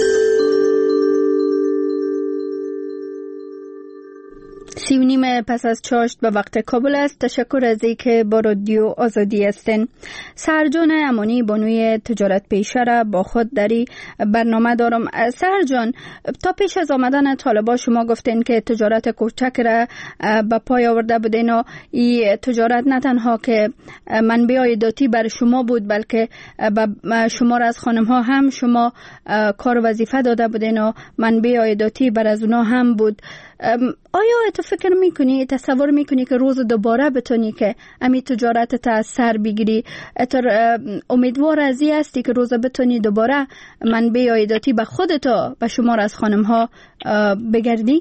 S3: سی و نیم پس از چاشت به وقت کابل است. تشکر از اینکه با رادیو آزادی هستین. سرجان امانی بانوی تجارت پیشه را با خود داری برنامه دارم. سرجان، تا پیش از آمدن طالبان شما گفتین که تجارت کوچک را به پای آورده بودین و این تجارت نه تنها که منبع عایداتی بر شما بود بلکه به شما را از خانم ها هم شما کار وظیفه داده بودین و منبع عایداتی بر از اونا هم بود. آیا تو فکر میکنی، تصور میکنی که روز دوباره بتونی که امی تجارت تا سر بگیری؟ اتر امیدوار از این هستی که روز بتونی دوباره منبع عایداتی به خودتا به شما از خانم ها بگردی؟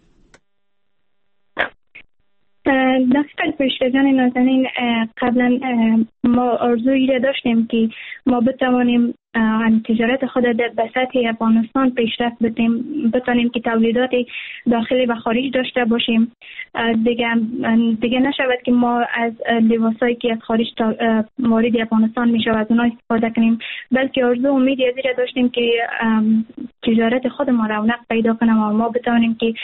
S5: دکتر پیشتجان نازنین، قبلا ما آرزویی را داشتیم که ما بتوانیم تجارت خود به سطح افغانستان پیشرفت بدیم، بتانیم که تولیدات داخلی و خارج داشته باشیم. دیگه دیگه نشود که ما از لباسایی که از خارج وارد افغانستان میشه از اونها استفاده کنیم، بلکه آرزو امیدی از این داشتیم که تجارت خود ما رونق پیدا کنه و ما بتوانیم که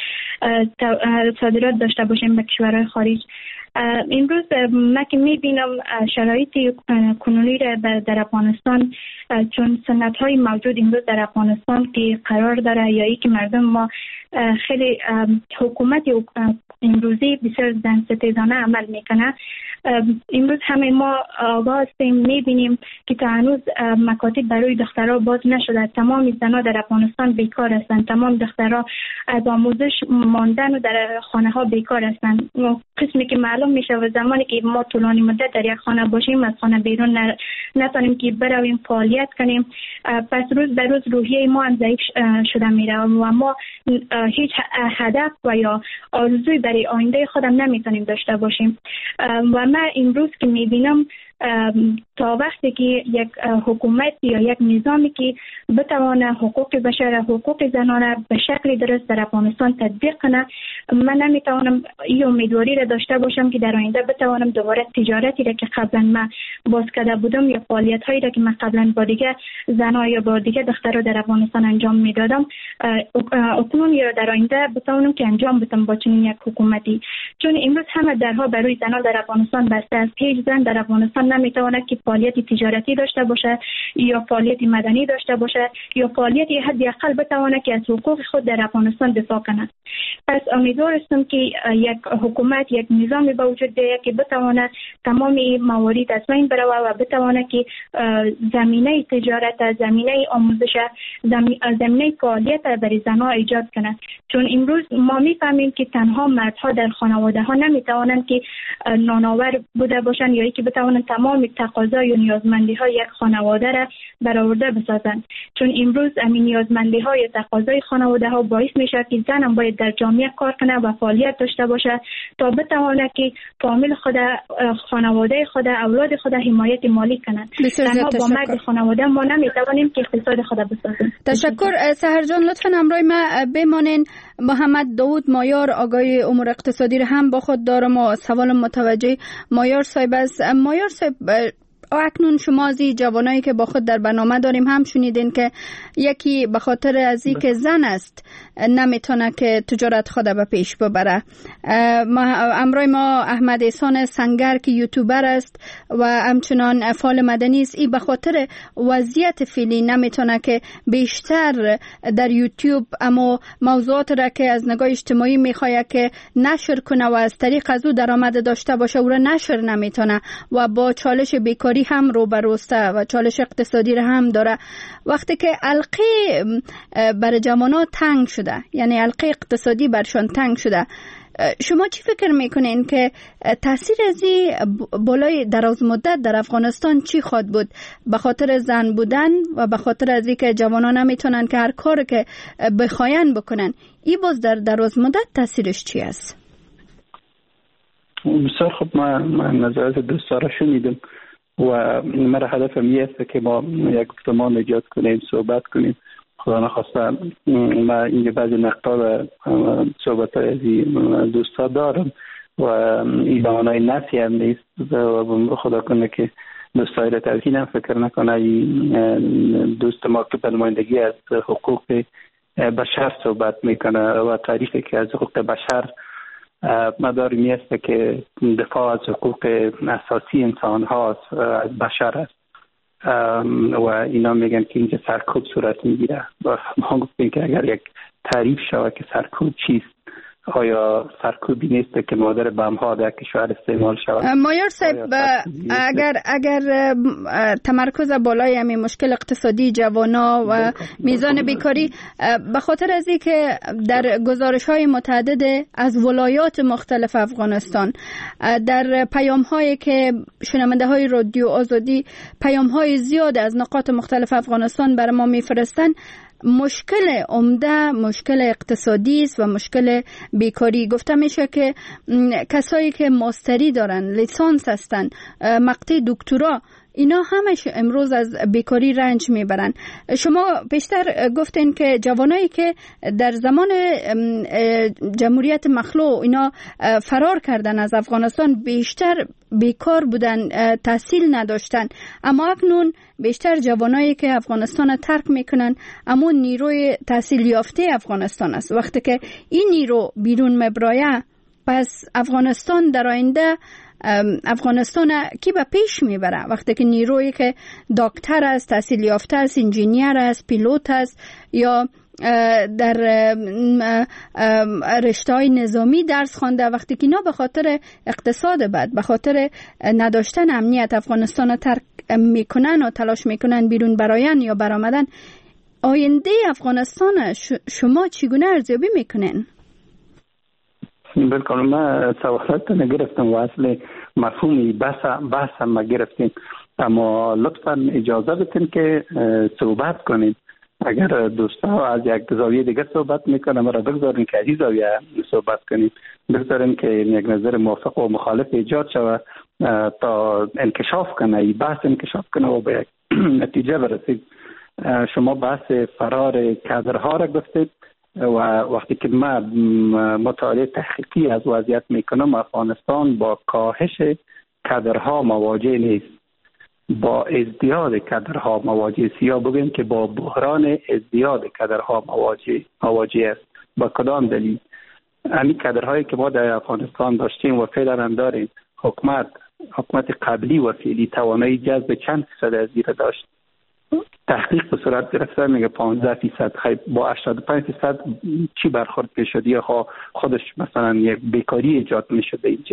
S5: صادرات داشته باشیم به کشورهای خارج. امروز من که میبینم شرایط کنونی را در افغانستان، چون سنت های موجود امروز در افغانستان که قرار داره یا ای که مردم ما خیلی حکومت امروزی بسیار زن ستیزانه عمل میکنه. امروز همه ما آگاه هستیم، میبینیم که تا هنوز مکاتب برای دخترها باز نشده. تمام زنها در افغانستان بیکار هستند، تمام دخترها از آموزش ماندن و در خانه ها بیکار هستند. قسمی که معلوم میشه و زمانی که ما طولانی مدت در یک خانه باشیم از خانه بیرون نتونیم که برویم فعالیت کنیم، پس روز به روز روحیه ما هم ضعیف شده میره و ما هیچ هدف و یا آرزوی برای آینده خودم نمیتونیم داشته باشیم. و من امروز که میبینم تا وقتی که یک حکومت یا یک نظامی که بتوانه حقوق بشر، حقوق زنانه به شکل درست در افغانستان تطبیق کنه، من نمیتوانم این امیدواری را داشته باشم که در آینده بتوانم دوباره تجارتی را که قبلا من باز کرده بودم یا فعالیت هایی را که من قبلا با دیگه زنها یا با دیگه دخترها در افغانستان انجام میدادم اکنون یا در آینده بتوانم که انجام بدم با چنین یک حکومتی. چون امروز همه درها برای زنها در افغانستان بسته است. هیچ زن در افغانستان نمیتواند که فعالیت تجارتی داشته باشه یا فعالیت مدنی داشته باشه یا فعالیتی حداقل بتواند که از حقوق خود در افغانستان دفاع کند. پس امیدوار هستم که یک حکومت، یک نظامی به وجود بیاید که بتواند تمام موارد از بین بره و بتواند که زمینه تجارت، زمینه آموزش، زمینه فعالیت برای زنها ایجاد کنه. چون امروز ما میفهمیم که تنها مردها در خانواده ها نمیتوانند که نانآور بوده باشند یا اینکه بتوانند تمام تقاضا یا نیازمندی های یک خانواده را برآورده بسازند. چون امروز همین نیازمندی های تقاضای خانواده ها باعث میشه که زن هم باید در جامعه کار کنه و فعالیت داشته باشه تا بتواند که فامیل خود، خانواده خود، اولاد خود حمایت مالی کنند. تنها با مرد خانواده ما نمیتوانیم که اقتصاد خود بسازیم.
S3: تشکر. سحر جان لطفا همراه ما بمانین. محمد داود مایار آقای امور اقتصادی را هم با خود دارم و سوال متوجه مایار صاحب است. مایار صاحب، اکنون شما از جوانایی که با خود در برنامه داریم هم شنیدین که یکی به خاطر از این که زن است نمیتونه که تجارت خود به پیش ببره. امروی ما احمد احسان سنگر که یوتیوبر است و همچنان فعال مدنی است، این به خاطر وضعیت فعلی نمیتونه که بیشتر در یوتیوب اما موضوعات را که از نگاه اجتماعی میخواد که نشر کنه و از طریق از او درآمد داشته باشه او را نشر نمیتونه و با چالش بیکاری هم روبروسته و چالش اقتصادی را هم داره. وقتی که حلقه بر جوانان تنگ شده، یعنی حلقه اقتصادی برشان تنگ شده، شما چی فکر میکنین که تاثیر از این بالای دراز مدت در افغانستان چی خواهد بود به خاطر زن بودن و به خاطر از اینکه جوانان نمیتونن که هر کاری که بخواین بکنن، این باز در دراز مدت تاثیرش چی است؟
S6: بسیار خوب، من, من نظرات دوستا را شنیدم و مرا هدفم این است که ما یک گفتمان ایجاد کنیم، صحبت کنیم. خدا نخواسته من اینجا بعضی نقطه و صحبت های از دوستا دارم و این به معنای نفی هم نیست و خدا کنه که دوستای را تلخی هم فکر نکنه. دوست ما که به نمایندگی از حقوق بشر صحبت میکنه و تعریفی که از حقوق بشر مدار می است که دفاع از حقوق اساسی انسان هاست، از بشر است و اینا میگن که اینجا سرکوب صورت میگیره و ما گفتیم که اگر یک تعریف شود که سرکوب چیست، آیا سرکوبی نیست که مادر بم ها در کشور استعمال شود؟
S3: مایار صاحب، اگر اگر تمرکز بالای همین مشکل اقتصادی جوانا و میزان بیکاری به خاطر از این که در گزارش های متعدد از ولایات مختلف افغانستان در پیام هایی که شنونده های رادیو آزادی پیام های زیاد از نقاط مختلف افغانستان برای ما میفرستن، مشکل عمده مشکل اقتصادی است و مشکل بیکاری. گفته میشه که کسایی که ماستری دارن، لیسانس هستن، مقطع دکترا، اینا همش امروز از بیکاری رنج میبرن. شما بیشتر گفتین که جوانایی که در زمان جمهوریت مخلوع اینا فرار کردن از افغانستان بیشتر بیکار بودن، تحصیل نداشتن، اما اکنون بیشتر جوانایی که افغانستان ترک میکنن اما نیروی تحصیل یافته افغانستان است. وقتی که این نیرو بیرون مبرایه، پس افغانستان در آینده افغانستان کی به پیش میبره؟ وقتی که نیرویی که دکتر است، تحصیل یافته است، انجینیر است، پیلوت است یا در رشته‌های نظامی درس خوانده، وقتی که اینا به خاطر اقتصاد بد، به خاطر نداشتن امنیت افغانستان ترک میکنن و تلاش میکنن بیرون براین یا برآمدن، آینده افغانستان شما چگونه ارزیابی میکنین؟
S6: بالکل، من سوالات نگرفتم و اصل مفهومی بحث بحث هم گرفتیم، اما لطفا اجازه بدین که صحبت کنیم. اگر دوستا از یک زاویه دیگر صحبت میکنه مرا بگذارین که از این زاویه صحبت کنیم، بگذارین که یک نظر موافق و مخالف ایجاد شود تا انکشاف کنه، این بحث انکشاف کنه و به یک نتیجه برسید. شما بحث فرار کادرها را گفتید و وقتی که من مطالعه تحقیقی از وضعیت میکنم، افغانستان با کاهش کادرها مواجه نیست، با ازدیاد کادرها مواجه است، یا بگیم که با بحران ازدیاد کادرها مواجه مواجه است. با کدام دلیل؟ همین کادرهایی که ما در افغانستان داشتیم و فعلا هم داریم، حکومت حکومت قبلی و فعلی توانایی جذب چند فیصد از این داشت؟ تحقیق به صورت گرفته میگه پانزده فیصد. خیلی با هشتاد و پنج فیصد چی برخورد میشد؟ یا خودش مثلا یک بیکاری ایجاد میشد اینجا.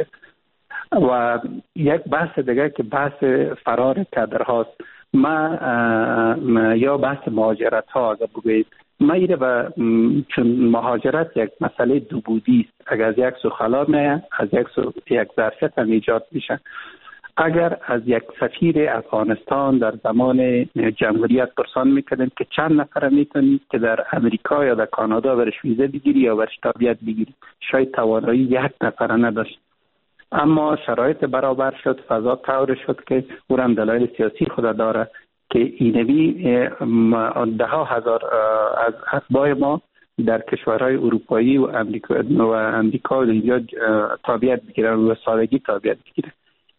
S6: و یک بحث دیگه که بحث فرار کادرهاست، ما یا بحث مهاجرت ها اگر بگویید، ما ایره و چون مهاجرت یک مسئله دو بودی است، اگر از یک سو خلا میه، از یک سو یک ظرفیت هم ایجاد میشه. اگر از یک سفیر افغانستان در زمان جمهوریت پرسان میکردن که چند نفر میتونید که در امریکا یا در کانادا برش ویزه بگیری یا برش تابعیت بگیری، شاید توانایی یک نفر نداشت. اما شرایط برابر شد، فضا طور شد که او هم دلایل سیاسی خود داره که اینوی ده ها هزار از اتباع ما در کشورهای اروپایی و امریکا و امریکا و اینجا تابعیت بگیرن و سادگی تابعیت بگیرن.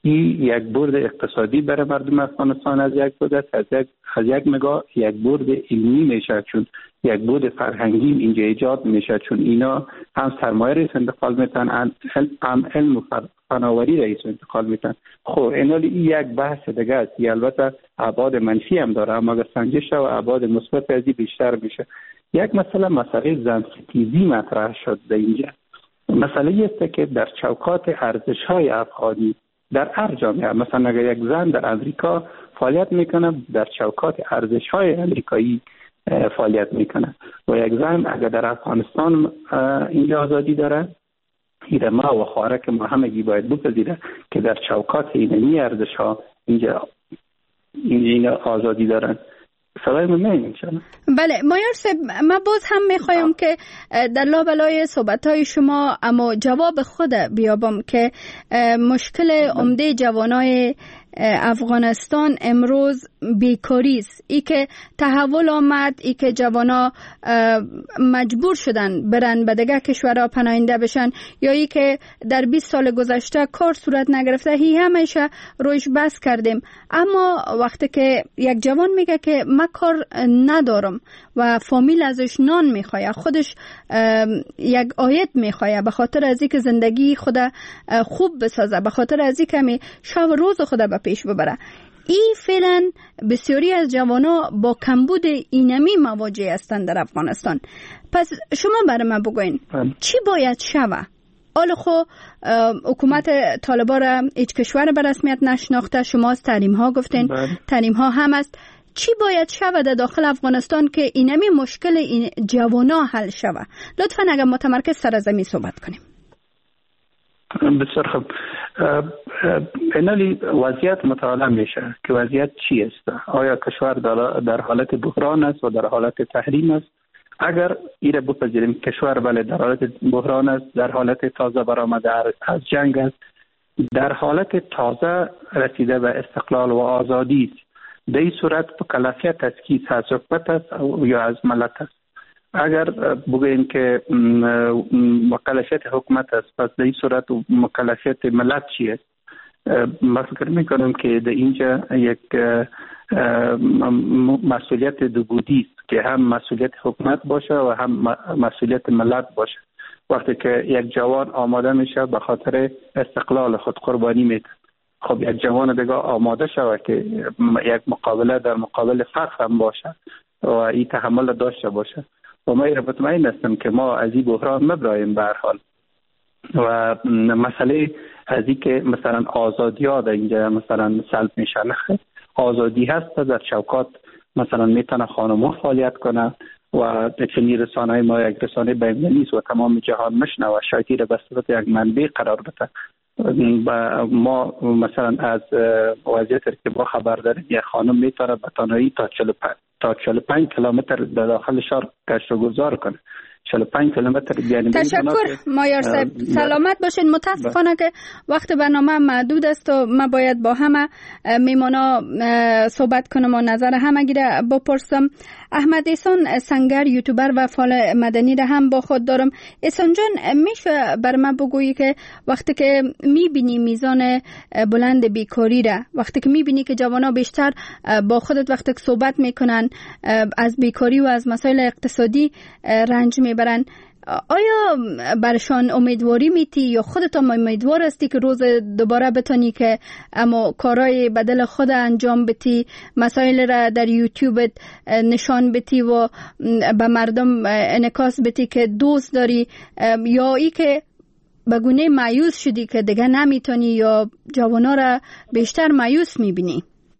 S6: این یک برد اقتصادی برای مردم افغانستان از یک بود است، از یک از یک نگاه یک برد علمی میشه، چون یک برد فرهنگی اینجا ایجاد میشه، چون اینا هم سرمایه رئیس انتقال میتن، هم علم و فناوری رئیس انتقال میتن. خب اینالی این یک بحث دیگه است. البته ابعاد منفی هم داره، اما اگر سنجش و ابعاد مثبت از بیشتر میشه. یک مسئله مسئله زنستیزی مطرح شد در اینجا. مسئله است که در چوکات ارزش‌های افغانی در هر جامعه، مثلا اگر یک زن در امریکا فعالیت میکنه در چوکات ارزش‌های امریکایی فعالیت میکنه و یک زن اگر در افغانستان اینجا آزادی داره، ایره ما و خوارک ما همگی باید بپذیره که در چوکات اینمی ارزش‌ها اینجا اینجا آزادی دارن. سلام من
S3: بله مایار صاحب، من باز هم میخوایم که در لابلای صحبت‌های شما اما جواب خود بیابم که مشکل عمده جوانای افغانستان امروز بیکاری است. ای که تحول آمد، ای که جوانا مجبور شدن برن به دیگه کشورها پناهنده بشن، یا ای که در بیست سال گذشته کار صورت نگرفته، هی همیشه روش بس کردیم. اما وقتی که یک جوان میگه که من کار ندارم و فامیل ازش نان میخواه، خودش یک عاید میخواه، به خاطر از اینکه زندگی خود خوب بسازه، به خاطر از اینکه می شب روز خود به پیش ببره، این فعلا بسیاری از جوانا با کمبود اینمی مواجه هستند در افغانستان. پس شما برای من بگوین چی باید شوه؟ حالا خو حکومت طالبان را هیچ کشور به رسمیت نشناخته، شما از تعلیم ها گفتین، تعلیم ها هم است. چی باید شوه در داخل افغانستان که اینمی مشکل این جوانا حل شوه؟ لطفا اگر متمرکز سر زمین صحبت کنیم.
S6: بسیار خوب. اینالی وضعیت مطالعه میشه که وضعیت چی است. آیا کشور در حالت بحران است و در حالت تحریم است؟ اگر ایره بپذیریم کشور بله در حالت بحران است، در حالت تازه برآمده از جنگ است، در حالت تازه رسیده به استقلال و آزادی است، در این صورت مکلفیت است که از حکومت است یا از ملت است. اگر بگوییم که مکلفیت حکومت است، پس در این صورت مکلفیت ملت چی است؟ من فکر میکنم که در اینجا یک مسئولیت دو بودی است که هم مسئولیت حکومت باشه و هم مسئولیت ملت باشه. وقتی که یک جوان آماده میشه به خاطر استقلال خود قربانی میده، خب یک جوان دیگه آماده شود که یک مقابله در مقابل فقر هم باشه و این تحمل داشته باشه. و ما مطمئن هستم که ما از این بحران مبراییم به هر حال. و مسئله از این که مثلا آزادی ها در اینجا مثلا سلب میشه، نه، آزادی هست در چوکات مثلا میتونه خانم ها فعالیت کنه و چنین رسانه های ما یک رسانه بین‌المللی است و تمام جهان مشنوه و شاید را به صورت یک منبع قرار بده. ما مثلا از وضعیت که با خبر داریم یک خانم میتونه به تنهایی تا چهل و پنج کیلومتر در داخل شهر گشت و گذار کنه. چهل و پنج کیلومتر بیان.
S3: تشکر مایار صاحب، سلامت باشین. متاسفانه که وقت برنامه محدود است و من باید با همه میمانا صحبت کنم و نظر همه گیره بپرسم. احمد احسان سنگر یوتیوبر و فعال مدنی را هم با خود دارم. احسان جان، میشه بر من بگویی که وقتی که میبینی میزان بلند بیکاری را، وقتی که میبینی که جوانا بیشتر با خودت وقتی که صحبت میکنن از بیکاری و از مسائل اقتصادی رنج میبرن، آیا برشان امیدواری میتی یا خودت هم امیدوار هستی که روز دوباره بتانی که اما کارهای بدل خود انجام بتی، مسائل را در یوتیوب نشان بتی و به مردم انعکاس بتی که دوست داری، یا ای که به گونه مایوس شدی که دیگه نمیتونی یا جوانا را بیشتر مایوس میبینی؟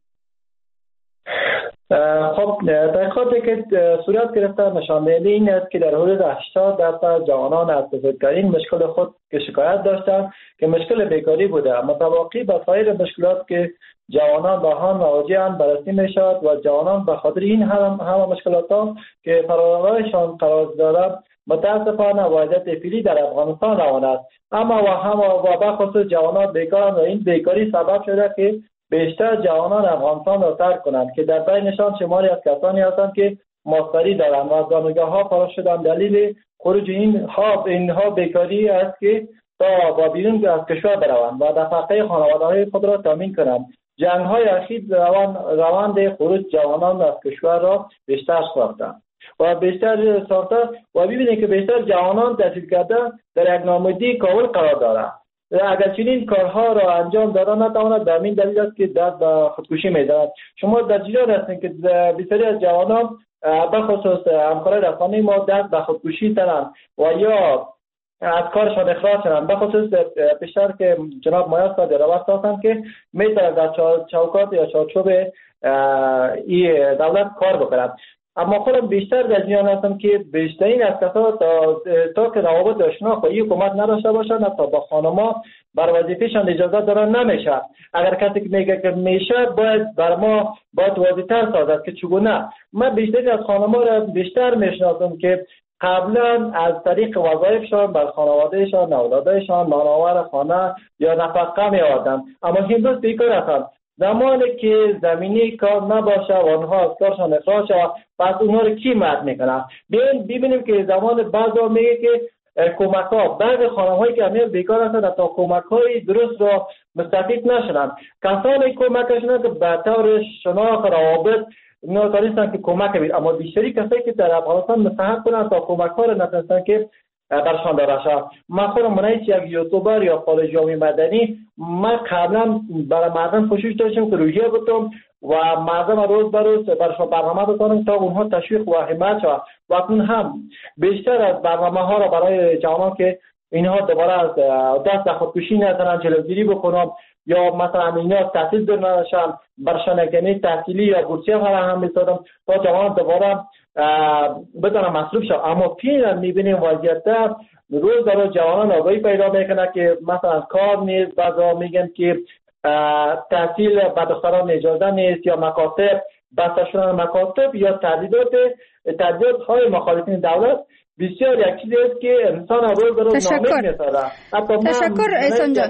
S7: خب تحقیقاتی که صورت گرفته نشان دهنده این است که در حدود هشتاد درصد جوانان از بزرگترین مشکل خود که شکایت داشتند که مشکل بیکاری بوده، متواقی با سایر مشکلات که جوانان با آن مواجه‌اند بررسی می‌شود و جوانان به خاطر این هم همه مشکلات ها که فرارایشان قرار دارد متاسفانه وضعیت فعلی در افغانستان روان است. اما و هم و به خصوص جوانان بیکارند و این بیکاری سبب شده که بیشتر جوانان افغانستان را ترک کنند که در بینشان شماری از کسانی هستند که ماستری دارند و از دانشگاه ها فارغ شدند. دلیل خروج اینها اینها بیکاری است که تا با بیرون از کشور بروند و نفقه خانواده‌های خود را تامین کنند. جنگ‌های اخیر روان روند خروج جوانان از کشور را بیشتر ساختند و بیشتر ساخته و ببینید که بیشتر جوانان تحصیل کرده در یک نامزدی کابل قرار دارند. اگر چنین کارها را انجام دادن نتواند به همین دلیل است که دست به خودکشی می‌زنند. شما در جریان هستید که بسیاری از جوانان به خصوص همکارای رسانه‌ای ما دست به خودکشی زدند و یا از کارشان اخراج شدند. به خصوص پیشتر که جناب مایاس را در ساختند که میتونند در چوکات یا چارچوب این دولت کار بکنند. اما خودم بیشتر در جریان هستم که بیشترین از کسا تا, تا که روابط آشنا با این حکومت نداشته باشند حتی با خانما بر وظیفهشان اجازه دادن نمیشه. اگر کسی که میگه که میشه باید بر ما باید واضح‌تر سازد که چگونه. من بیشتر از خانما را بیشتر میشناسم که قبلا از طریق وظایفشان بر خانوادهشان، اولادشان نانآور خانه یا نفقه می‌آوردند، اما امروز بیکار هستند. زمانی که زمینی کار نباشه و آنها از کارشان اخراج شود، پس اونها رو کی مرد میکنه؟ ببینیم که زمان بعضا میگه که کمک ها بعض خانم‌هایی که همین بیکار هستند تا کمک های درست را مستفید نشدند. کسانی کمکشون که به طور شناخت روابط نتونستند که کمک بید، اما بیشتری کسایی که در افغانستان مستحق کنند تا کمک ها را نتونستند که برشان داده شد. من خودم منعیش یک یوتیوبر یا فعال جامعه مدنی، من قبلا برای مردم کوشش داشتم که روحیه بودم و مردم روز به روز برشان برنامه بکنم تا اونها تشویق و حمایت شود. و اکنون هم بیشتر از برنامه ها را برای جوانان که اینها دوباره از دست خودکشی نزنن جلوگیری بکنم یا مثلا اینا تحصیل درنشن برشان یک تحصیلی یا بورسیه فراهم می‌سازم تا جوان دوباره بدون مصروف شد. اما پیش می‌بینیم وضعیت روز در روز جوانان آگاهی پیدا میکنه که مثلا کار نیست، بعضا میگن که تحصیل به دختران اجازه نیست یا مکاتب بسته شدن مکاتب یا تهدیدات تهدیدات های مخالفین دولت بسیار یک چیزی است که انسان روز به روز ناامید می‌سازد.
S3: تشکر احسان جان.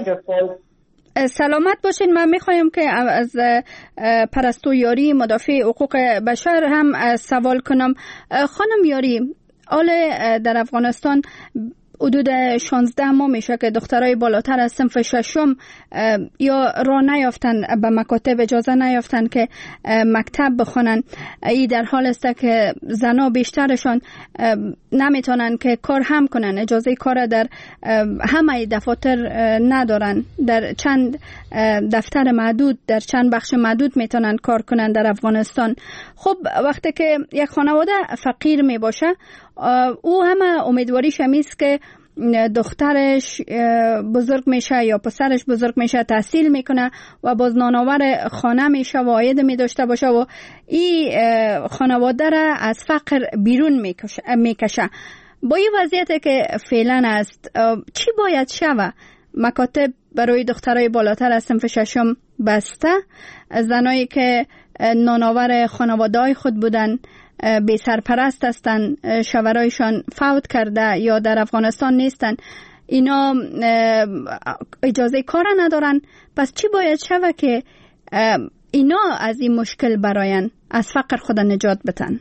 S3: سلامت باشین. من میخوایم که از پرستو یاری مدافع حقوق بشر هم سوال کنم. خانم یاری، حال در افغانستان حدود شانزده ماه میشه که دخترای بالاتر از صنف ششم یا راه نیافتن به مکاتب، اجازه نیافتن که مکتب بخونن. ای در حال است که زنا بیشترشان نمیتونن که کار هم کنن، اجازه کار در همه دفاتر ندارن، در چند دفتر محدود، در چند بخش محدود میتونن کار کنن در افغانستان. خب وقتی که یک خانواده فقیر می باشه، او همه امیدواریش همیست که دخترش بزرگ میشه یا پسرش بزرگ میشه، تحصیل میکنه و باز نانآور خانه میشه و عاید می داشته باشه و این خانواده را از فقر بیرون میکشه. با این وضعیت که فعلا است، چی باید شود؟ مکاتب برای دخترای بالاتر از صنف ششم بسته، زنایی که نانآور خانواده‌های خود بودن، بی سرپرست هستن، شوهرایشان فوت کرده یا در افغانستان نیستن، اینا اجازه کار ندارن. پس چی باید شود که اینا از این مشکل براین از فقر خود نجات بتن؟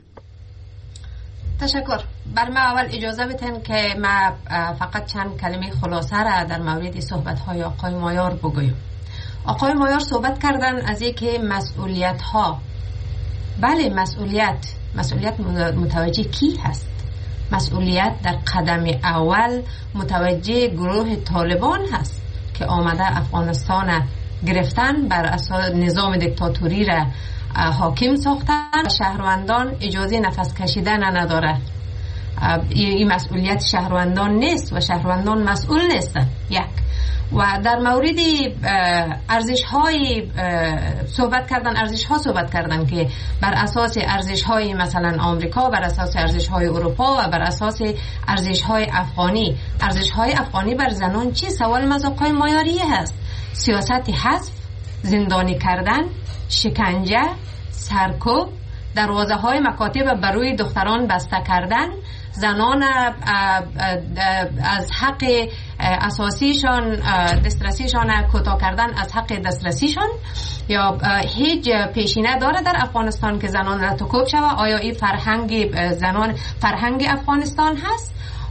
S4: تشکر. بر ما اول اجازه بتن که ما فقط چند کلمه خلاصه را در مورد صحبت های آقای مایار بگویم. آقای مایار صحبت کردن از اینکه مسئولیت ها، بله مسئولیت مسئولیت متوجه کی هست؟ مسئولیت در قدم اول متوجه گروه طالبان هست که آمده افغانستان گرفتن، بر اساس نظام دیکتاتوری را حاکم ساختن. شهروندان اجازه نفس کشیدن نداره. این مسئولیت شهروندان نیست و شهروندان مسئول نیستن. یک. و در مورد ارزش های صحبت کردن، ارزش ها صحبت کردن که بر اساس ارزش های مثلا آمریکا، بر اساس ارزش های اروپا و بر اساس ارزش های افغانی. ارزش های افغانی بر زنان چی؟ سوال مذاقای مایاریه هست. سیاست حذف، زندانی کردن، شکنجه، سرکوب، دروازه های مکاتب بروی دختران بسته کردن، زنان از حق اساسیشان دسترسیشان کوتاه کردن از حق دسترسیشان، یا هیچ پیشینه داره در افغانستان که زنان را تکوب شود؟ آیا این فرهنگ زنان فرهنگ افغانستان هست؟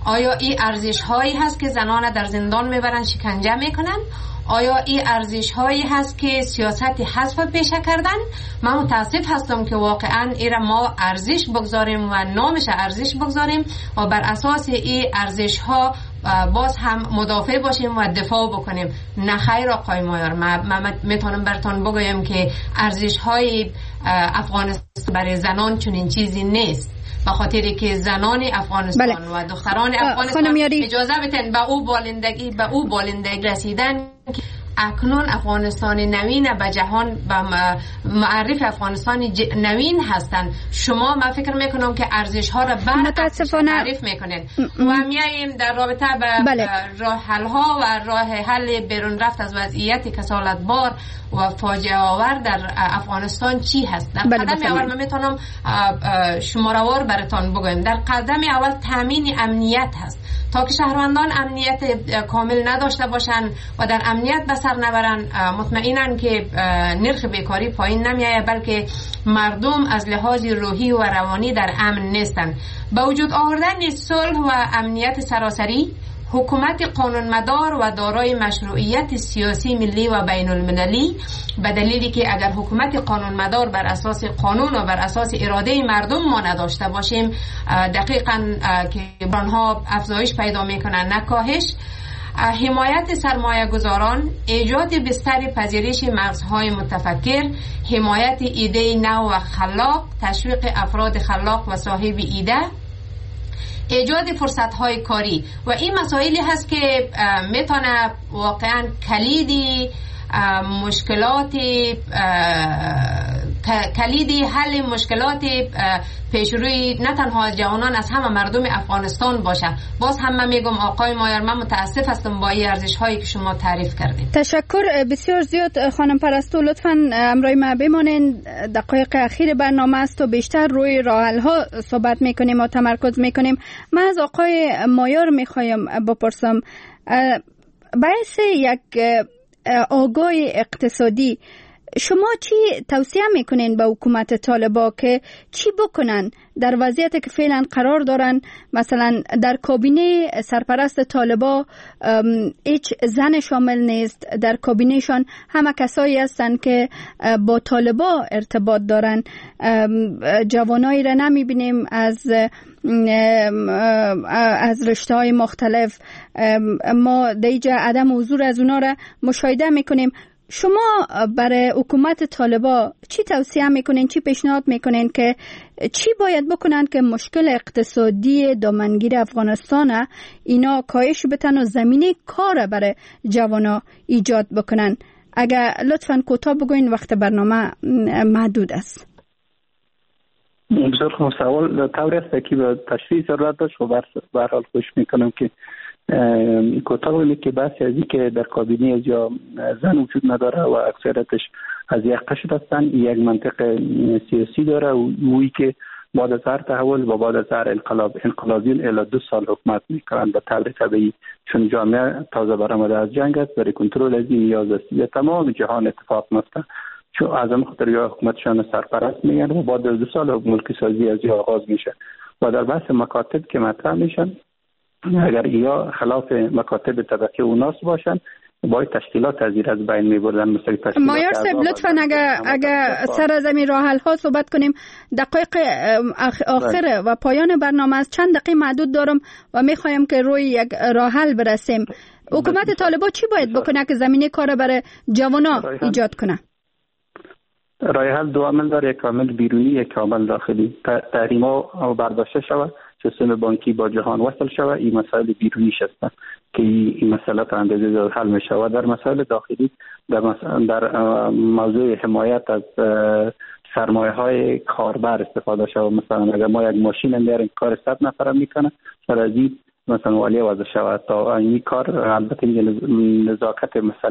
S4: آیا این ارزش هایی هست که زنان در زندان میبرن شکنجه میکنن؟ آیا این ارزش هایی هست که سیاست حذف پیشه کردن؟ من متاسف هستم که واقعا ایرا ما ارزش بگذاریم و نامش ارزش بگذاریم و بر اساس این ارزش ها باز هم مدافع باشیم و دفاع بکنیم. نه خیر آقای مایار، من میتونم براتون بگویم که ارزش های افغانستان برای زنان چنین چیزی نیست، به خاطری که زنان افغانستان بله. و دختران افغانستان اجازه بدن به او بالندگی به او بالندگی رسیدن که اکنون افغانستان نوین به جهان به معرف افغانستان نوین هستند. شما من فکر میکنم که ارزش ها را بعد تعریف میکنین و میاییم در رابطه به بله. راه حل ها و راه حل بیرون رفت از وضعیت کسالت بار و فاجعه آور در افغانستان چی هست. در بله قدم اول من میتونم شماروار براتون بگویم. در قدم اول تامین امنیت هست. تا که شهروندان امنیت کامل نداشته باشن و در امنیت به سر نبرن، مطمئنن که نرخ بیکاری پایین نمیایه، بلکه مردم از لحاظ روحی و روانی در امن نیستن. با وجود آوردن صلح و امنیت سراسری، حکومت قانونمدار و دارای مشروعیت سیاسی ملی و بین المللی، به دلیلی که اگر حکومت قانونمدار بر اساس قانون و بر اساس اراده مردم ما نداشته باشیم، دقیقاً که برانها افزایش پیدا میکنن نه کاهش. حمایت سرمایه گذاران، ایجاد بستر پذیرش مغزهای متفکر، حمایت ایده نو و خلاق، تشویق افراد خلاق و صاحب ایده، ایجاد فرصت‌های کاری و این مسائلی هست که میتونه واقعا کلیدی مشکلات کلیدی حل مشکلات پیشروی نه تنها جوانان از همه مردم افغانستان باشه. باز هم من میگم آقای مایار، من متاسف هستم با این ارزش هایی که شما تعریف کردید.
S3: تشکر بسیار زیاد خانم پرستو. لطفاً همراه ما بمانید، دقایق اخیر برنامه است و بیشتر روی راه حل ها صحبت میکنیم و تمرکز میکنیم. من از آقای مایار میخوایم بپرسم، باعث یک آگاه اقتصادی شما چی توصیه میکنین به حکومت طالبان که چی بکنن در وضعیتی که فعلا قرار دارن؟ مثلا در کابینه سرپرست طالبان هیچ زن شامل نیست، در کابینهشان همه کسایی هستن که با طالبان ارتباط دارن، جوانایی را نمیبینیم از از رشته های مختلف، ما دیجا عدم حضور از اونا را مشاهده میکنیم. شما برای حکومت طالبان چی توصیه میکنین، چی پیشنهاد میکنین که چی باید بکنن که مشکل اقتصادی دامنگیر افغانستان اینا کاهش بتن و زمینه کار برای جوانا ایجاد بکنن؟ اگر لطفاً کوتاه بگوین، وقت برنامه محدود است.
S6: بسیار خوب سوال طوری است که به تشریح ضرورت داشت و به حال خوش میکنم که کوتاه بگویم که بحث از این که در کابینه از یا زن وجود نداره و اکثرتش از یک قشر هستن، یک منطق سیاسی داره و اویی که بعد از هر تحول و بعد از هر انقلاب انقلابیون الی دو سال حکومت میکنند به طور طبیعی، چون جامعه تازه برآمده از جنگ است، برای کنترل از این نیاز است یا تمام جهان اتفاق میفته، چون از همه خاطر یا حکومتشان سرپرست میگن و بعد از دو سال ملک سازی از یا آغاز میشه و در بحث مکاتب که مطرح میشن، اگر یا خلاف مکاتب طبقه اوناس باشن باید تشکیلات از این از بین میبردن. مثل تشکیلات
S3: مایار صاحب لطفاً اگر اگر سر از این راه حل ها صحبت کنیم، دقایق آخر و پایان برنامه از چند دقیقه محدود دارم و میخوایم که روی یک راه حل برسیم. حکومت طالبان چی باید بکنه که زمینه کار برای جوانا ایجاد کنه؟
S6: راه حل دو عامل داره، یک عامل بیرونی، یک عامل داخلی. تحریما برداشته شود، سیستم بانکی با جهان وصل شود، این مسائل بیرونیش هستند که این مسئله تا اندازه حل می شود. در مسائل داخلی در, مسائل در موضوع حمایت از سرمایه های کاربر استفاده شود. مثلا اگر ما یک ماشین میاریم کار صد نفر میکنه، سر از این مثلا والی وضع شود تا این کار. البته نزاکت مسئله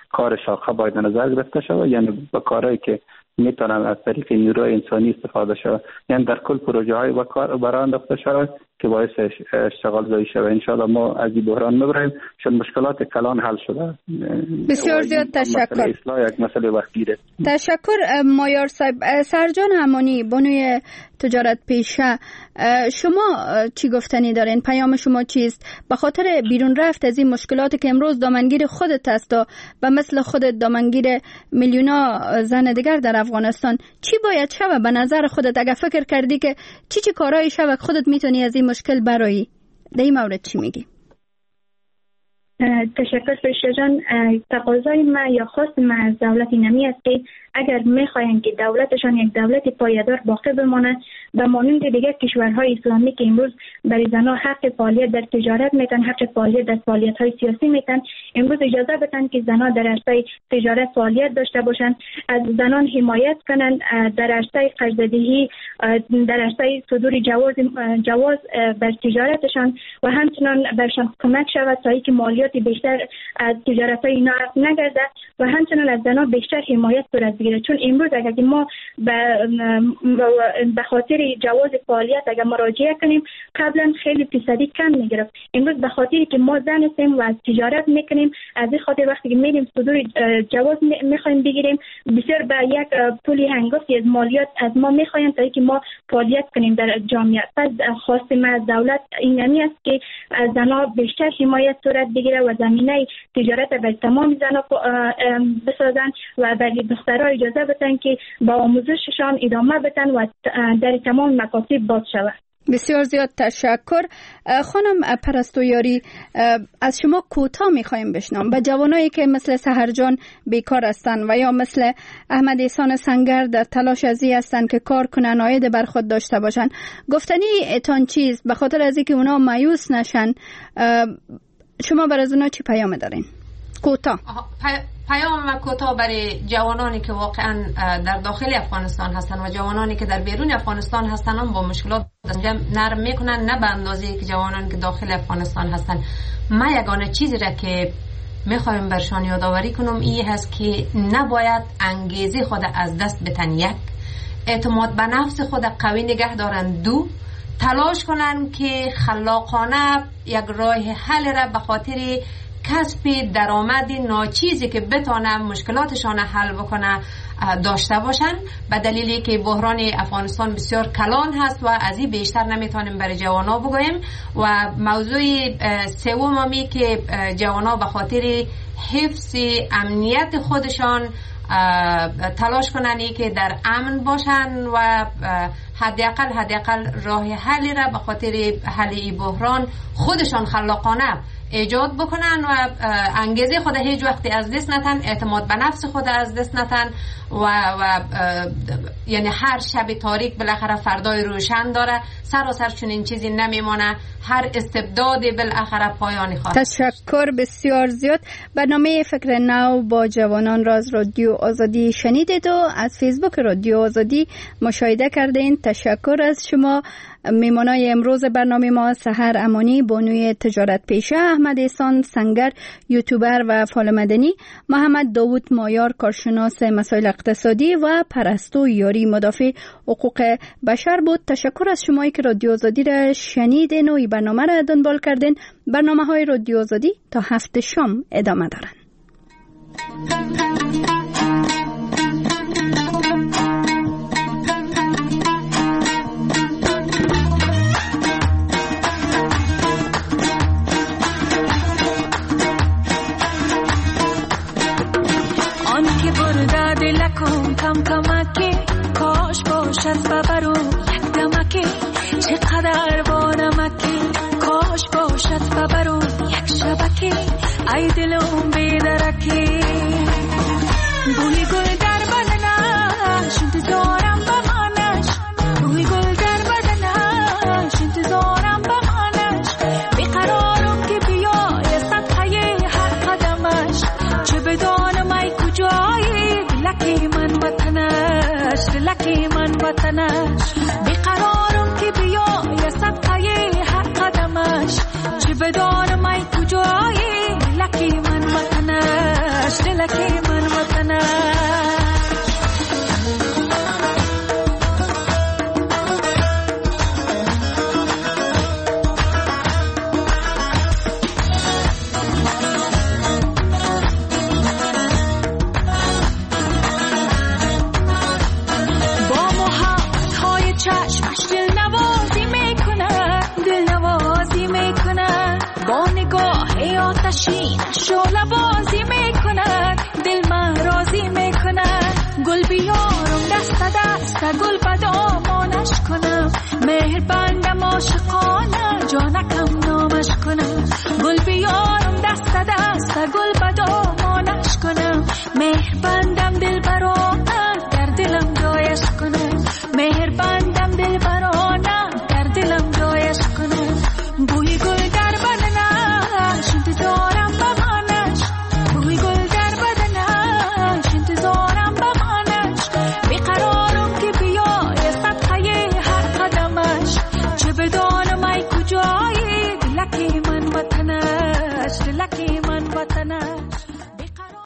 S6: کار شاخه باید نظر گرفته شود، یعنی به کارهایی که میتونن از طریق نیروی انسانی استفاده شود، یعنی در کل پروژه های با کار برای انداخته شود که باعث اشتغال زایی شود. انشاءالله ما از این بحران میبریم چون مشکلات کلان حل شده.
S3: بسیار زیاد تشکر.
S6: اصلاح یک مسئله وقتیه.
S3: تشکر مایار صاحب. سرجان امانی، بانوی تجارت پیشه، شما چی گفتنی دارین؟ پیام شما چیست؟ به خاطر بیرون رفت از این مشکلاتی که امروز دامنگیر خودت است و مثل خودت دامنگیر میلیونا زن دیگر در افغانستان، چی باید شود به نظر خودت؟ اگر فکر کردی که چی چی کارهای شود خودت میتونی از این مشکل برایی، در این مورد چی میگی؟
S5: تشکر فرشته جان. تقاضای ما یا خواست ما از دولت نمی است که اگر میخواین که دولتشان یک دولت پایدار باقی بمانه، به مانند دیگر کشورهای اسلامی که امروز برای زنان حق فعالیت در تجارت میتن، حق فعالیت در فعالیت‌های سیاسی میتن، امروز اجازه بدن که زنان در عرصه تجارت فعالیت داشته باشند، از زنان حمایت کنند در عرصه قرض‌دهی، در عرصه صدور جواز جواز بر تجارتشان و همچنان برشان کمک شود تا اینکه مالیات بیشتر از تجارت‌های اینا نگرده و همچنان از زنان بیشتر حمایت صورت بگیره. چون امروز اگر ما به خاطر جواز فعالیت اگر مراجعه کنیم قبلا خیلی فیصدی کم میگرفت، امروز به خاطری که ما زن هستیم و از تجارت میکنیم، از این خاطر وقتی که میریم صدور جواز میخوایم بگیریم، بسیار به یک پولی هنگفتی از مالیات از ما میخوایم تا اینکه ما فعالیت کنیم در جامعه. پس خواست ما از دولت این یعنی است که از زنان بیشتر حمایت صورت بگیره و زمینه تجارت بر تمام زنان بسازن و برای دخترها اجازه بدن که با آموزششان ادامه بدن و در تمام مکاتب باز شود.
S3: بسیار زیاد تشکر. خانم پرستو یاری، از شما کوتاه میخوایم بشنوم به جوانایی که مثل سحرجان بیکار هستند و یا مثل احمد احسان سنگر در تلاش ازی هستند که کار کنن، عاید بر خود داشته باشن، گفتنی اتان چیز به خاطر از اینکه اونا مایوس نشن، شما برای از اونا چی پیام دارین؟ کوتاه.
S4: پیام و کوتاه برای جوانانی که واقعا در داخل افغانستان هستن و جوانانی که در بیرون افغانستان هستن هم با مشکلات نرم میکنن، نه به اندازه که جوانانی که داخل افغانستان هستن. ما یگانه چیزی را که میخوایم برشان یادآوری کنم این هست که نباید انگیزه خود از دست بتن، یک اعتماد به نفس خود قوی نگه دارن، دو تلاش کنن که خلاقانه یک راه حل را به خاطر کسب درآمد ناچیزی که بتونه مشکلاتشان حل بکنه داشته باشن، به دلیلی که بحران افغانستان بسیار کلان هست و از این بیشتر نمیتونیم برای جوانا بگویم. و موضوع سومی که جوانا به خاطر حفظ امنیت خودشان تلاش کنن که در امن باشن و حداقل حداقل راه حلی را به خاطر حل این بحران خودشان خلاقانه ایجاد بکنن و انگیزه خود هیچ وقتی از دست نتن، اعتماد به نفس خود از دست نتن و, و یعنی هر شب تاریک بالاخره فردای روشن داره، سراسر چون این چیزی نمیمانه، هر استبداد بالاخره پایانی خواهد.
S3: تشکر بسیار زیاد. برنامه فکر نو با جوانان را از رادیو آزادی شنیدید و از فیسبوک رادیو آزادی مشاهده کردین. تشکر از شما. میمانای امروز برنامه ما سحر امانی، بانوی تجارت پیشه، احمد احسان سنگر یوتیوبر و فعال مدنی، محمد داوود مایار کارشناس مسائل اقتصادی و پرستو یاری مدافع حقوق بشر بود. تشکر از شمایی که رادیو آزادی را شنیدین و این برنامه را دنبال کردین. برنامه های رادیو آزادی تا هفت شام ادامه دارن.
S9: دلکم کم کمکی کاش باشد ببرو یک دمکی، چقدر با نمکی کاش باشد ببرو یک شبکی، ای دلم بیدرکی بوی گل در بدنش انتظارم بمانش، بوی گل در بدنش انتظارم بمانش، بیقرارم که بیای صدقه هر قدمش، چه بدانم ای کجایی لکی من وطنش، لکی من وطنش، بیقرارم که بیای صدقه هر قدمش، چه بدانم ای کجایی لکی من وطنش، لکی شعله بازی میکند دل من راضی میکند گل بیارم دست دست گل بدامانش کنم مهر بندم عاشقانه جانکم نامش کنم گل بیارم دست دست گل